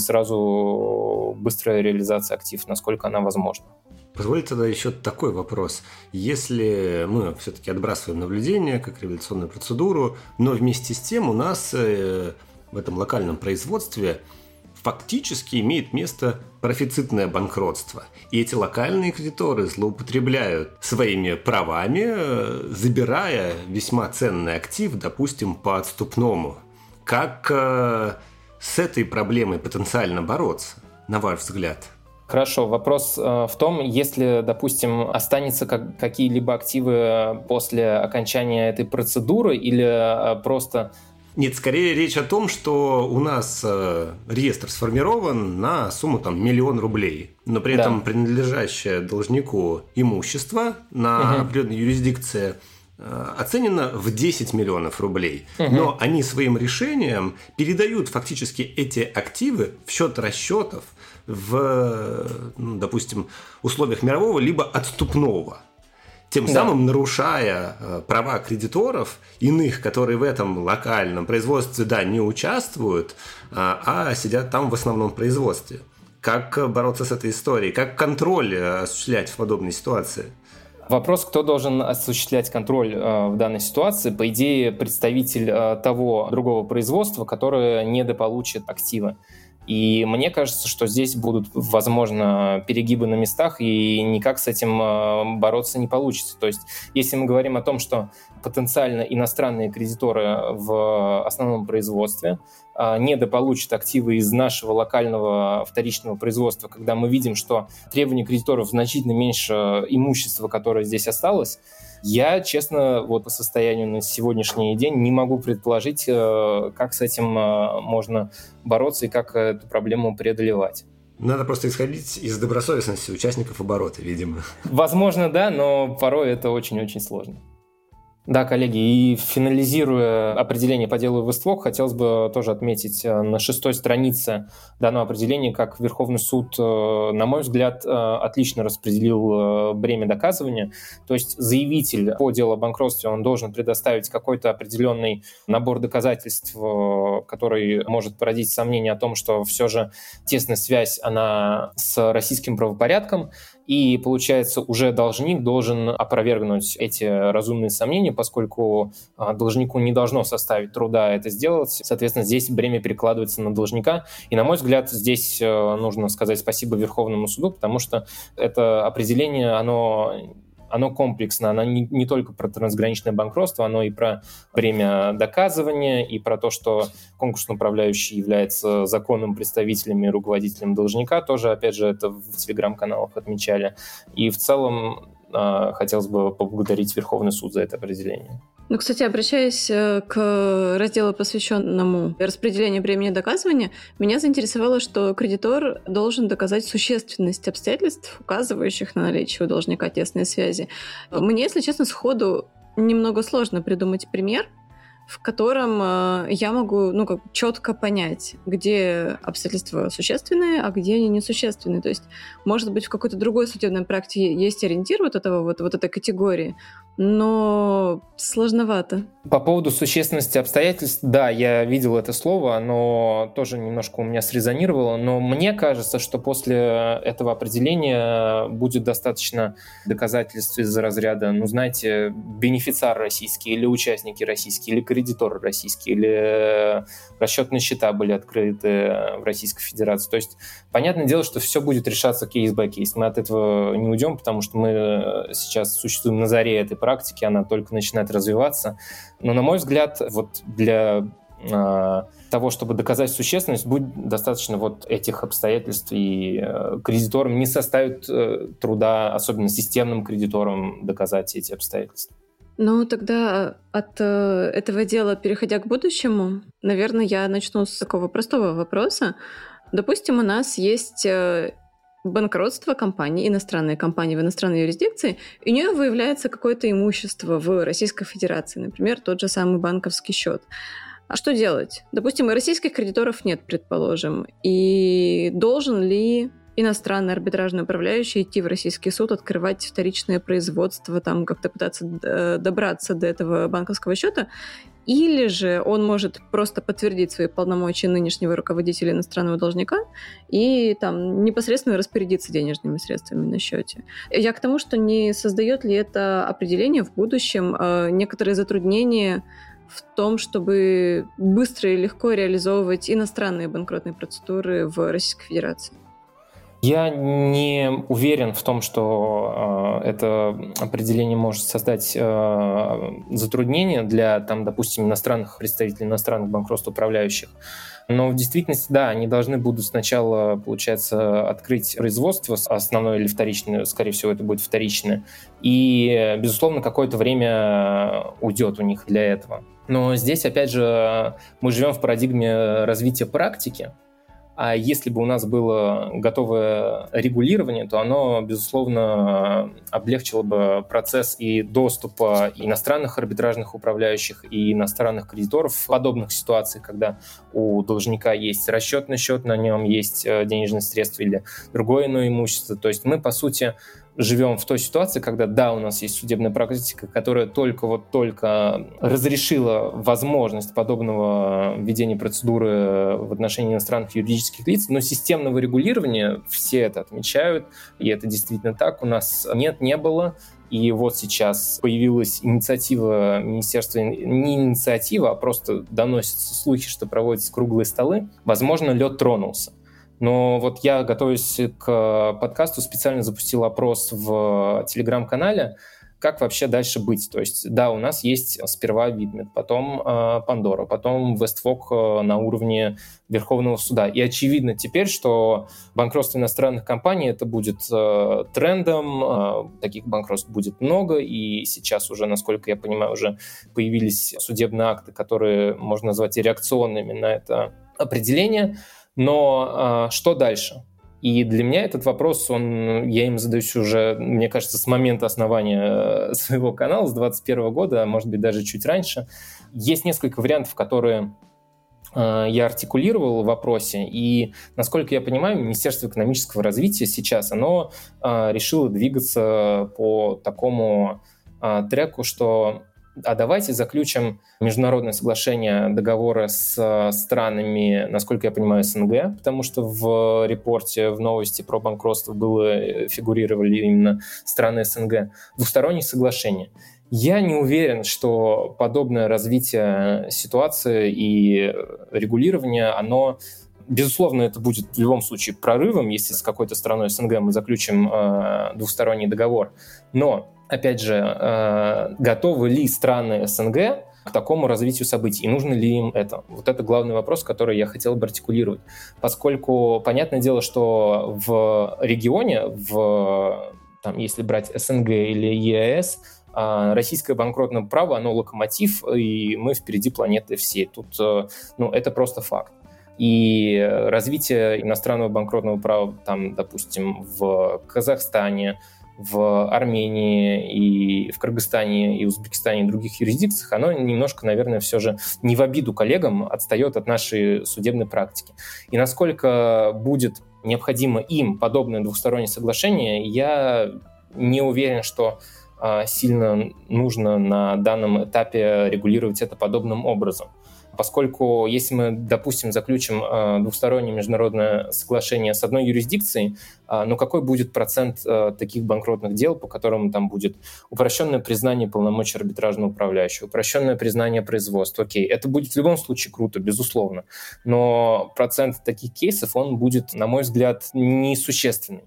сразу быстрая реализация активов, насколько она возможна. Позвольте тогда еще такой вопрос. Если мы все-таки отбрасываем наблюдение как реабилитационную процедуру, но вместе с тем у нас в этом локальном производстве фактически имеет место профицитное банкротство. И эти локальные кредиторы злоупотребляют своими правами, забирая весьма ценный актив, допустим, по отступному. Как с этой проблемой потенциально бороться, на ваш взгляд? Хорошо, вопрос в том, если, допустим, останется какие-либо активы после окончания этой процедуры или просто... Нет, скорее речь о том, что у нас реестр сформирован на сумму 1 миллион рублей, но при этом принадлежащее должнику имущество на определенной юрисдикции оценено в 10 миллионов рублей. Но они своим решением передают фактически эти активы в счет расчетов в, допустим, условиях мирового либо отступного. Тем самым нарушая права кредиторов иных, которые в этом локальном производстве, не участвуют, а сидят там в основном производстве. Как бороться с этой историей? Как контроль осуществлять в подобной ситуации? Вопрос, кто должен осуществлять контроль в данной ситуации. По идее, представитель того другого производства, которое недополучит активы. И мне кажется, что здесь будут, возможно, перегибы на местах, и никак с этим бороться не получится. То есть, если мы говорим о том, что потенциально иностранные кредиторы в основном производстве недополучат активы из нашего локального вторичного производства, когда мы видим, что требования кредиторов значительно меньше имущества, которое здесь осталось, я, честно, по состоянию на сегодняшний день не могу предположить, как с этим можно бороться и как эту проблему преодолевать. Надо просто исходить из добросовестности участников оборота, видимо. Возможно, да, но порой это очень-очень сложно. Да, коллеги, и финализируя определение по делу Вествок, хотелось бы тоже отметить на 6-й странице данного определения, как Верховный суд, на мой взгляд, отлично распределил бремя доказывания. То есть заявитель по делу о банкротстве, он должен предоставить какой-то определенный набор доказательств, который может породить сомнение о том, что все же тесная связь, она с российским правопорядком. И, получается, уже должник должен опровергнуть эти разумные сомнения, поскольку должнику не должно составить труда это сделать. Соответственно, здесь бремя перекладывается на должника. И, на мой взгляд, здесь нужно сказать спасибо Верховному суду, потому что это определение, оно комплексно, оно не только про трансграничное банкротство, оно и про время доказывания, и про то, что конкурсный управляющий является законным представителем и руководителем должника. Тоже, опять же, это в телеграм-каналах отмечали. И в целом хотелось бы поблагодарить Верховный суд за это определение. Ну, кстати, обращаясь к разделу, посвященному распределению бремени доказывания, меня заинтересовало, что кредитор должен доказать существенность обстоятельств, указывающих на наличие у должника тесной связи. Мне, если честно, сходу немного сложно придумать пример, в котором я могу четко понять, где обстоятельства существенные, а где они несущественные. То есть, может быть, в какой-то другой судебной практике есть ориентир вот этой категории, но сложновато. По поводу существенности обстоятельств, да, я видел это слово, оно тоже немножко у меня срезонировало, но мне кажется, что после этого определения будет достаточно доказательств из разряда, знаете, бенефициар российский, или участники российские, или кредиторы российские, или расчетные счета были открыты в Российской Федерации. То есть, понятное дело, что все будет решаться кейс-бай-кейс. Мы от этого не уйдем, потому что мы сейчас существуем на заре этой практики, она только начинает развиваться. Но, на мой взгляд, вот для того, чтобы доказать существенность, будет достаточно вот этих обстоятельств, и кредиторам не составит труда, особенно системным кредиторам, доказать эти обстоятельства. Ну, тогда от этого дела, переходя к будущему, наверное, я начну с такого простого вопроса. Допустим, у нас есть банкротство компании, иностранной компании в иностранной юрисдикции, и у нее выявляется какое-то имущество в Российской Федерации, например, тот же самый банковский счет. А что делать? Допустим, и российских кредиторов нет, предположим, и должен ли иностранный арбитражный управляющий идти в российский суд, открывать вторичное производство, там как-то пытаться добраться до этого банковского счета, или же он может просто подтвердить свои полномочия нынешнего руководителя иностранного должника и там непосредственно распорядиться денежными средствами на счете. Я к тому, что не создает ли это определение в будущем некоторые затруднения в том, чтобы быстро и легко реализовывать иностранные банкротные процедуры в Российской Федерации. Я не уверен в том, что это определение может создать затруднения для, допустим, иностранных представителей иностранных банкротств управляющих. Но в действительности, да, они должны будут сначала, получается, открыть производство, основное или вторичное, скорее всего, это будет вторичное, и, безусловно, какое-то время уйдет у них для этого. Но здесь, опять же, мы живем в парадигме развития практики, а если бы у нас было готовое регулирование, то оно, безусловно, облегчило бы процесс и доступа иностранных арбитражных управляющих и иностранных кредиторов в подобных ситуациях, когда у должника есть расчетный счет, на нем есть денежные средства или другое иное имущество. То есть мы, по сути, живем в той ситуации, когда, да, у нас есть судебная практика, которая только разрешила возможность подобного ведения процедуры в отношении иностранных юридических лиц, но системного регулирования, все это отмечают, и это действительно так, у нас не было. И вот сейчас появилась инициатива министерства, не инициатива, а просто доносятся слухи, что проводятся круглые столы. Возможно, лед тронулся. Но вот я, готовясь к подкасту, специально запустил опрос в телеграм-канале, как вообще дальше быть. То есть, да, у нас есть сперва Витмет, потом Пандора, потом Вествок на уровне Верховного суда. И очевидно теперь, что банкротство иностранных компаний это будет трендом, таких банкротств будет много, и сейчас уже, насколько я понимаю, уже появились судебные акты, которые можно назвать реакционными на это определение. Но что дальше? И для меня этот вопрос, я им задаюсь уже, мне кажется, с момента основания своего канала, с 2021 года, а может быть даже чуть раньше. Есть несколько вариантов, которые я артикулировал в вопросе, и, насколько я понимаю, Министерство экономического развития сейчас, оно решило двигаться по такому треку, что давайте заключим международное соглашение, договоры с странами, насколько я понимаю, СНГ, потому что в репорте, в новости про банкротство фигурировали именно страны СНГ, двусторонние соглашения. Я не уверен, что подобное развитие ситуации и регулирования, безусловно, это будет в любом случае прорывом, если с какой-то страной СНГ мы заключим двусторонний договор. Но, опять же, готовы ли страны СНГ к такому развитию событий, и нужно ли им это? Вот это главный вопрос, который я хотел бы артикулировать. Поскольку, понятное дело, что в регионе, если брать СНГ или ЕАЭС, российское банкротное право, оно локомотив, и мы впереди планеты всей. Тут, это просто факт. И развитие иностранного банкротного права, там, допустим, в Казахстане, в Армении, и в Кыргызстане, и Узбекистане, и других юрисдикциях, оно немножко, наверное, все же не в обиду коллегам отстает от нашей судебной практики. И насколько будет необходимо им подобное двустороннее соглашение, я не уверен, что сильно нужно на данном этапе регулировать это подобным образом. Поскольку если мы, допустим, заключим двустороннее международное соглашение с одной юрисдикцией, какой будет процент таких банкротных дел, по которым там будет упрощенное признание полномочий арбитражного управляющего, упрощенное признание производства? Окей, это будет в любом случае круто, безусловно, но процент таких кейсов, он будет, на мой взгляд, несущественный.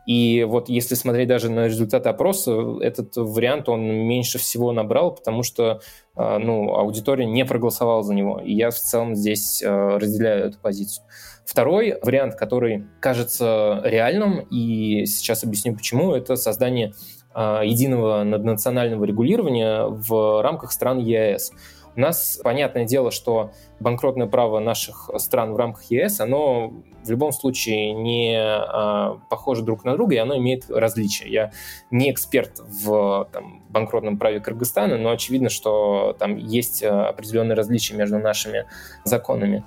И вот если смотреть даже на результаты опроса, этот вариант, он меньше всего набрал, потому что аудитория не проголосовала за него. И я в целом здесь разделяю эту позицию. Второй вариант, который кажется реальным, и сейчас объясню почему, это создание единого наднационального регулирования в рамках стран ЕАЭС. У нас, понятное дело, что банкротное право наших стран в рамках ЕС, оно в любом случае не похоже друг на друга, и оно имеет различия. Я не эксперт в банкротном праве Кыргызстана, но очевидно, что там есть определенные различия между нашими законами.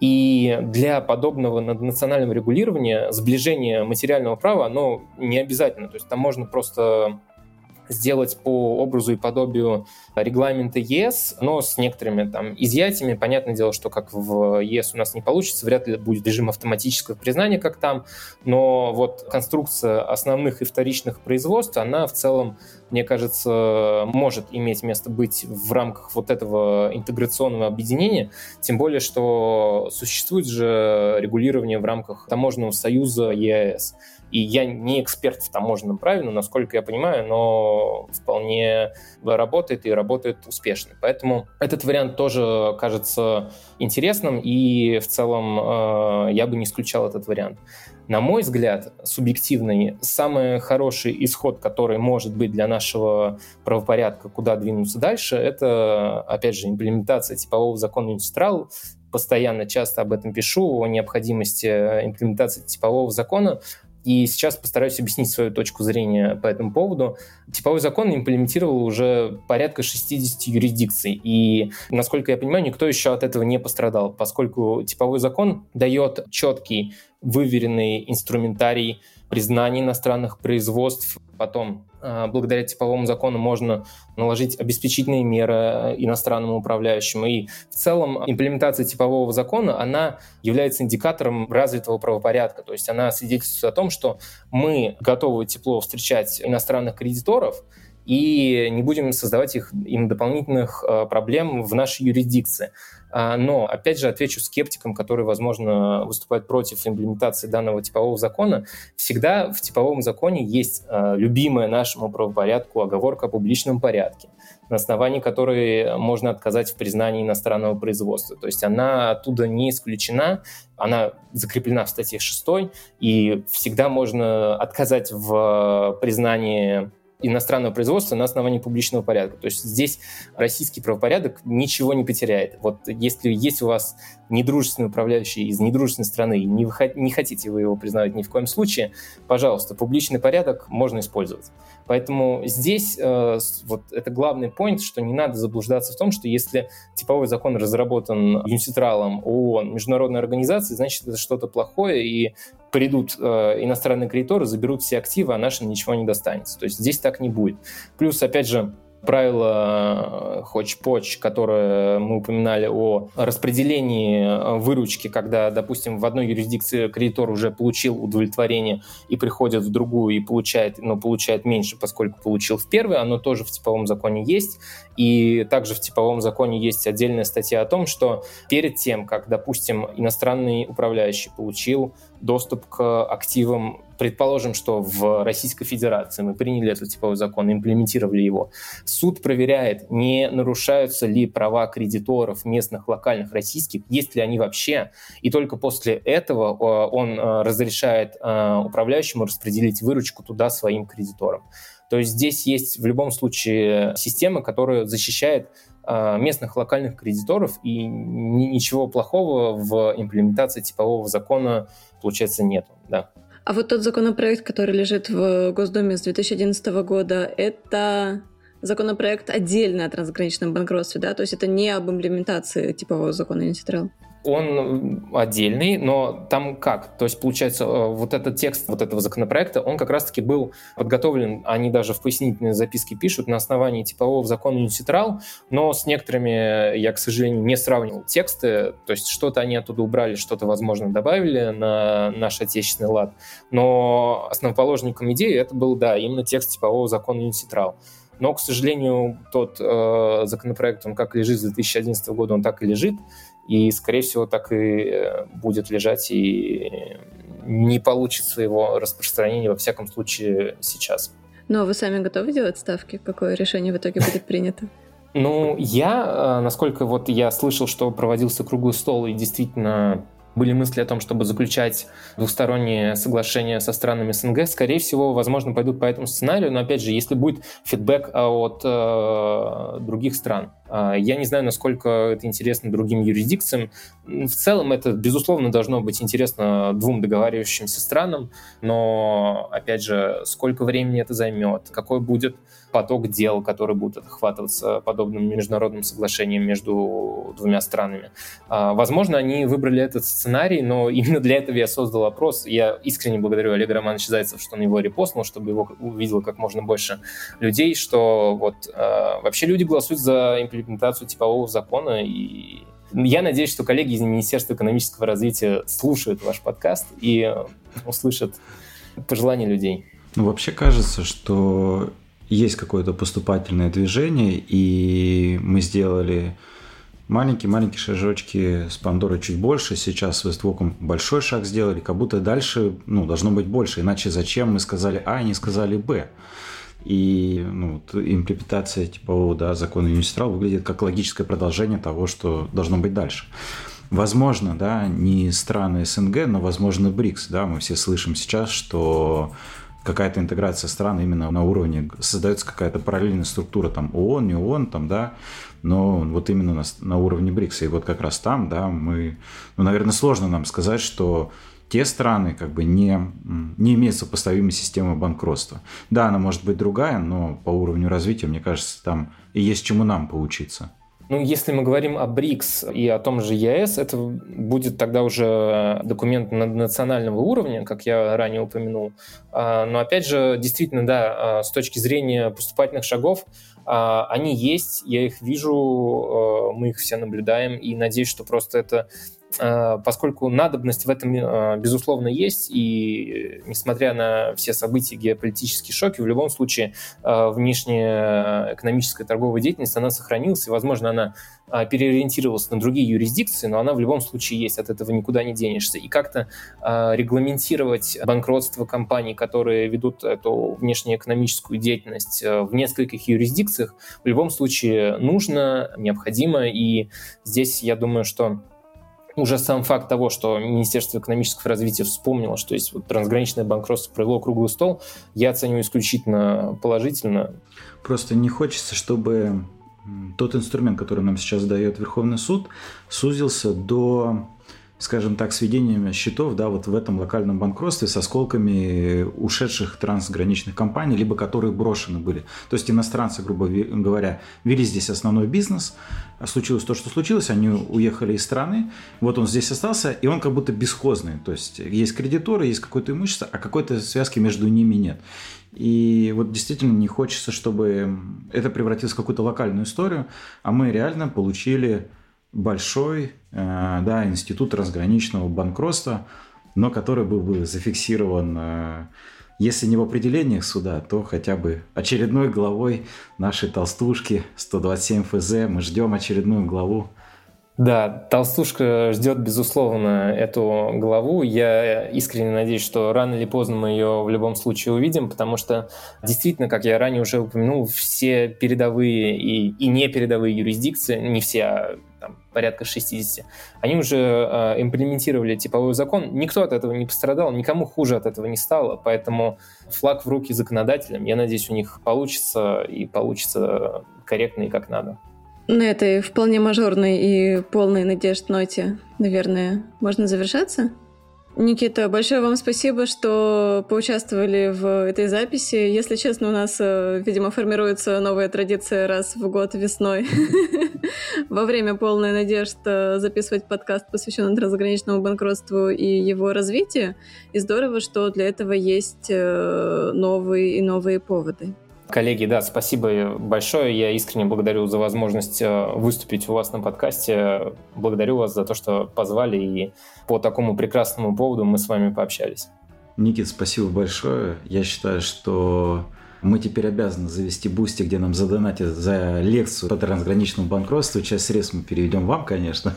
И для подобного наднационального регулирования сближение материального права, оно не обязательно. То есть там можно просто сделать по образу и подобию регламента ЕС, но с некоторыми изъятиями. Понятное дело, что как в ЕС у нас не получится, вряд ли будет режим автоматического признания, как там, но вот конструкция основных и вторичных производств, она в целом, мне кажется, может иметь место быть в рамках вот этого интеграционного объединения, тем более, что существует же регулирование в рамках таможенного союза ЕАЭС. И я не эксперт в таможенном праве, но, насколько я понимаю, оно вполне работает и работает успешно. Поэтому этот вариант тоже кажется интересным, и в целом я бы не исключал этот вариант. На мой взгляд, субъективный, самый хороший исход, который может быть для нашего правопорядка, куда двинуться дальше, это, опять же, имплементация типового закона Индустриал. Постоянно, часто об этом пишу, о необходимости имплементации типового закона. И сейчас постараюсь объяснить свою точку зрения по этому поводу. Типовой закон имплементировал уже порядка 60 юрисдикций. И, насколько я понимаю, никто еще от этого не пострадал, поскольку типовой закон дает четкий, выверенный инструментарий признания иностранных производств. Потом, благодаря типовому закону, можно наложить обеспечительные меры иностранному управляющему. И в целом имплементация типового закона, она является индикатором развитого правопорядка. То есть она свидетельствует о том, что мы готовы тепло встречать иностранных кредиторов и не будем создавать им дополнительных проблем в нашей юрисдикции. Но, опять же, отвечу скептикам, которые, возможно, выступают против имплементации данного типового закона. Всегда в типовом законе есть любимая нашему правопорядку оговорка о публичном порядке, на основании которой можно отказать в признании иностранного производства. То есть она оттуда не исключена, она закреплена в статье 6, и всегда можно отказать в признании иностранного производства на основании публичного порядка. То есть здесь российский правопорядок ничего не потеряет. Вот если есть у вас недружественный управляющий из недружественной страны, и не хотите вы его признавать ни в коем случае, пожалуйста, публичный порядок можно использовать. Поэтому здесь вот это главный поинт, что не надо заблуждаться в том, что если типовой закон разработан юниситралом ООН, международной организацией, значит, это что-то плохое, и придут иностранные кредиторы, заберут все активы, а нашим ничего не достанется. То есть здесь так не будет. Плюс, опять же, правило Hodge-Podge, которое мы упоминали о распределении выручки, когда, допустим, в одной юрисдикции кредитор уже получил удовлетворение и приходит в другую и получает, но получает меньше, поскольку получил в первой, оно тоже в типовом законе есть. И также в типовом законе есть отдельная статья о том, что перед тем, как, допустим, иностранный управляющий получил доступ к активам, предположим, что в Российской Федерации мы приняли этот типовой закон, имплементировали его, суд проверяет, не нарушаются ли права кредиторов местных, локальных, российских, есть ли они вообще, и только после этого он разрешает управляющему распределить выручку туда своим кредиторам. То есть здесь есть в любом случае система, которая защищает местных локальных кредиторов, и ничего плохого в имплементации типового закона, получается, нет. Да. А вот тот законопроект, который лежит в Госдуме с 2011 года, это законопроект отдельно о трансграничном банкротстве, да? То есть это не об имплементации типового закона юниситрал? Он отдельный, но там как? То есть, получается, вот этот текст вот этого законопроекта, он как раз-таки был подготовлен, они даже в пояснительной записке пишут, на основании типового закона юниситрал, но с некоторыми я, к сожалению, не сравнивал тексты, то есть что-то они оттуда убрали, что-то, возможно, добавили на наш отечественный лад, но основоположником идеи это был, да, именно текст типового закона юниситрал. Но, к сожалению, тот законопроект, он как лежит с 2011 года, он так и лежит, и, скорее всего, так и будет лежать, и не получится его распространение, во всяком случае, сейчас. Ну, а вы сами готовы делать ставки? Какое решение в итоге будет принято? Ну, насколько вот я слышал, что проводился круглый стол, и действительно были мысли о том, чтобы заключать двусторонние соглашения со странами СНГ, скорее всего, возможно, пойдут по этому сценарию, но, опять же, если будет фидбэк от других стран. Я не знаю, насколько это интересно другим юрисдикциям. В целом, это, безусловно, должно быть интересно двум договаривающимся странам, но, опять же, сколько времени это займет, какой будет поток дел, которые будут охватываться подобным международным соглашением между двумя странами. Возможно, они выбрали этот сценарий, но именно для этого я создал опрос. Я искренне благодарю Олега Романовича Зайцева, что он его репостнул, чтобы его увидело как можно больше людей, что вот вообще люди голосуют за имплементацию типового закона, и я надеюсь, что коллеги из Министерства экономического развития слушают ваш подкаст и услышат пожелания людей. Ну, вообще кажется, что есть какое-то поступательное движение, и мы сделали маленькие шажочки, с Пандорой чуть больше, сейчас с Вествоком большой шаг сделали, как будто дальше должно быть больше, иначе зачем мы сказали А, не сказали Б. И имплементация типового закона юниситрал выглядит как логическое продолжение того, что должно быть дальше. Возможно, не страны СНГ, но, возможно, БРИКС. Мы все слышим сейчас, что какая-то интеграция стран именно на уровне, создается какая-то параллельная структура, там ООН, не ООН, но вот именно на уровне БРИКСа. И вот как раз там, мы, наверное, сложно нам сказать, что те страны не имеют сопоставимой системы банкротства. Да, она может быть другая, но по уровню развития, мне кажется, там и есть чему нам поучиться. Если мы говорим о БРИКС и о том же ЕС, это будет тогда уже документ национального уровня, как я ранее упомянул. Но опять же, действительно, с точки зрения поступательных шагов, они есть, я их вижу, мы их все наблюдаем, и надеюсь, что просто это, поскольку надобность в этом, безусловно, есть, и несмотря на все события, геополитические шоки, в любом случае внешняя экономическая торговая деятельность, она сохранилась, и, возможно, она переориентировалась на другие юрисдикции, но она в любом случае есть, от этого никуда не денешься. И как-то регламентировать банкротство компаний, которые ведут эту внешнеэкономическую деятельность в нескольких юрисдикциях, в любом случае нужно, необходимо, и здесь я думаю, что уже сам факт того, что Министерство экономического развития вспомнило, что есть трансграничное банкротство, провело круглый стол, я оцениваю исключительно положительно. Просто не хочется, чтобы тот инструмент, который нам сейчас дает Верховный суд, сузился до, скажем так, сведения счетов, да, вот в этом локальном банкротстве с осколками ушедших трансграничных компаний, либо которые брошены были. То есть иностранцы, грубо говоря, вели здесь основной бизнес, случилось то, что случилось, они уехали из страны, вот он здесь остался, и он как будто бесхозный. То есть есть кредиторы, есть какое-то имущество, а какой-то связки между ними нет. И вот действительно не хочется, чтобы это превратилось в какую-то локальную историю, а мы реально получили большой институт трансграничного банкротства, но который был бы зафиксирован, если не в определениях суда, то хотя бы очередной главой нашей толстушки 127 ФЗ. Мы ждем очередную главу. Да, толстушка ждет, безусловно, эту главу. Я искренне надеюсь, что рано или поздно мы ее в любом случае увидим, потому что действительно, как я ранее уже упомянул, все передовые и непередовые юрисдикции, не все, а там, порядка 60, они уже имплементировали типовой закон. Никто от этого не пострадал, никому хуже от этого не стало, поэтому флаг в руки законодателям. Я надеюсь, у них получится и получится корректно и как надо. На этой вполне мажорной и полной надежд ноте, наверное, можно завершаться. Никита, большое вам спасибо, что поучаствовали в этой записи. Если честно, у нас, видимо, формируется новая традиция раз в год весной во время полной надежд записывать подкаст, посвященный трансграничному банкротству и его развитию. И здорово, что для этого есть новые и новые поводы. Коллеги, да, спасибо большое. Я искренне благодарю за возможность выступить у вас на подкасте. Благодарю вас за то, что позвали, и по такому прекрасному поводу мы с вами пообщались. Никит, спасибо большое. Я считаю, что мы теперь обязаны завести Бусти, где нам задонатят за лекцию по трансграничному банкротству. Часть средств мы переведем вам, конечно.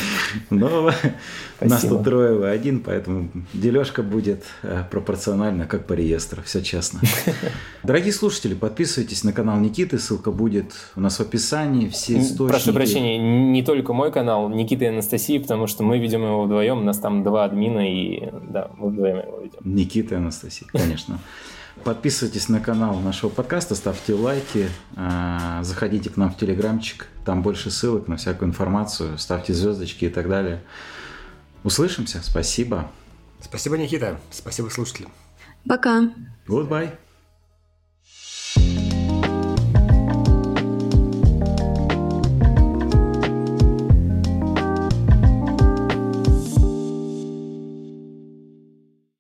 Но нас тут трое, вы один, поэтому дележка будет пропорциональна, как по реестру. Все честно. Дорогие слушатели, подписывайтесь на канал Никиты. Ссылка будет у нас в описании. Все источники. Прошу прощения, не только мой канал, Никита и Анастасия, потому что мы ведем его вдвоем. У нас там 2 админа, и да, мы вдвоем его ведем. Никита и Анастасия, конечно. Подписывайтесь на канал нашего подкаста, ставьте лайки, заходите к нам в телеграмчик, там больше ссылок на всякую информацию, ставьте звездочки и так далее. Услышимся, спасибо. Спасибо, Никита, спасибо слушателям. Пока. Goodbye.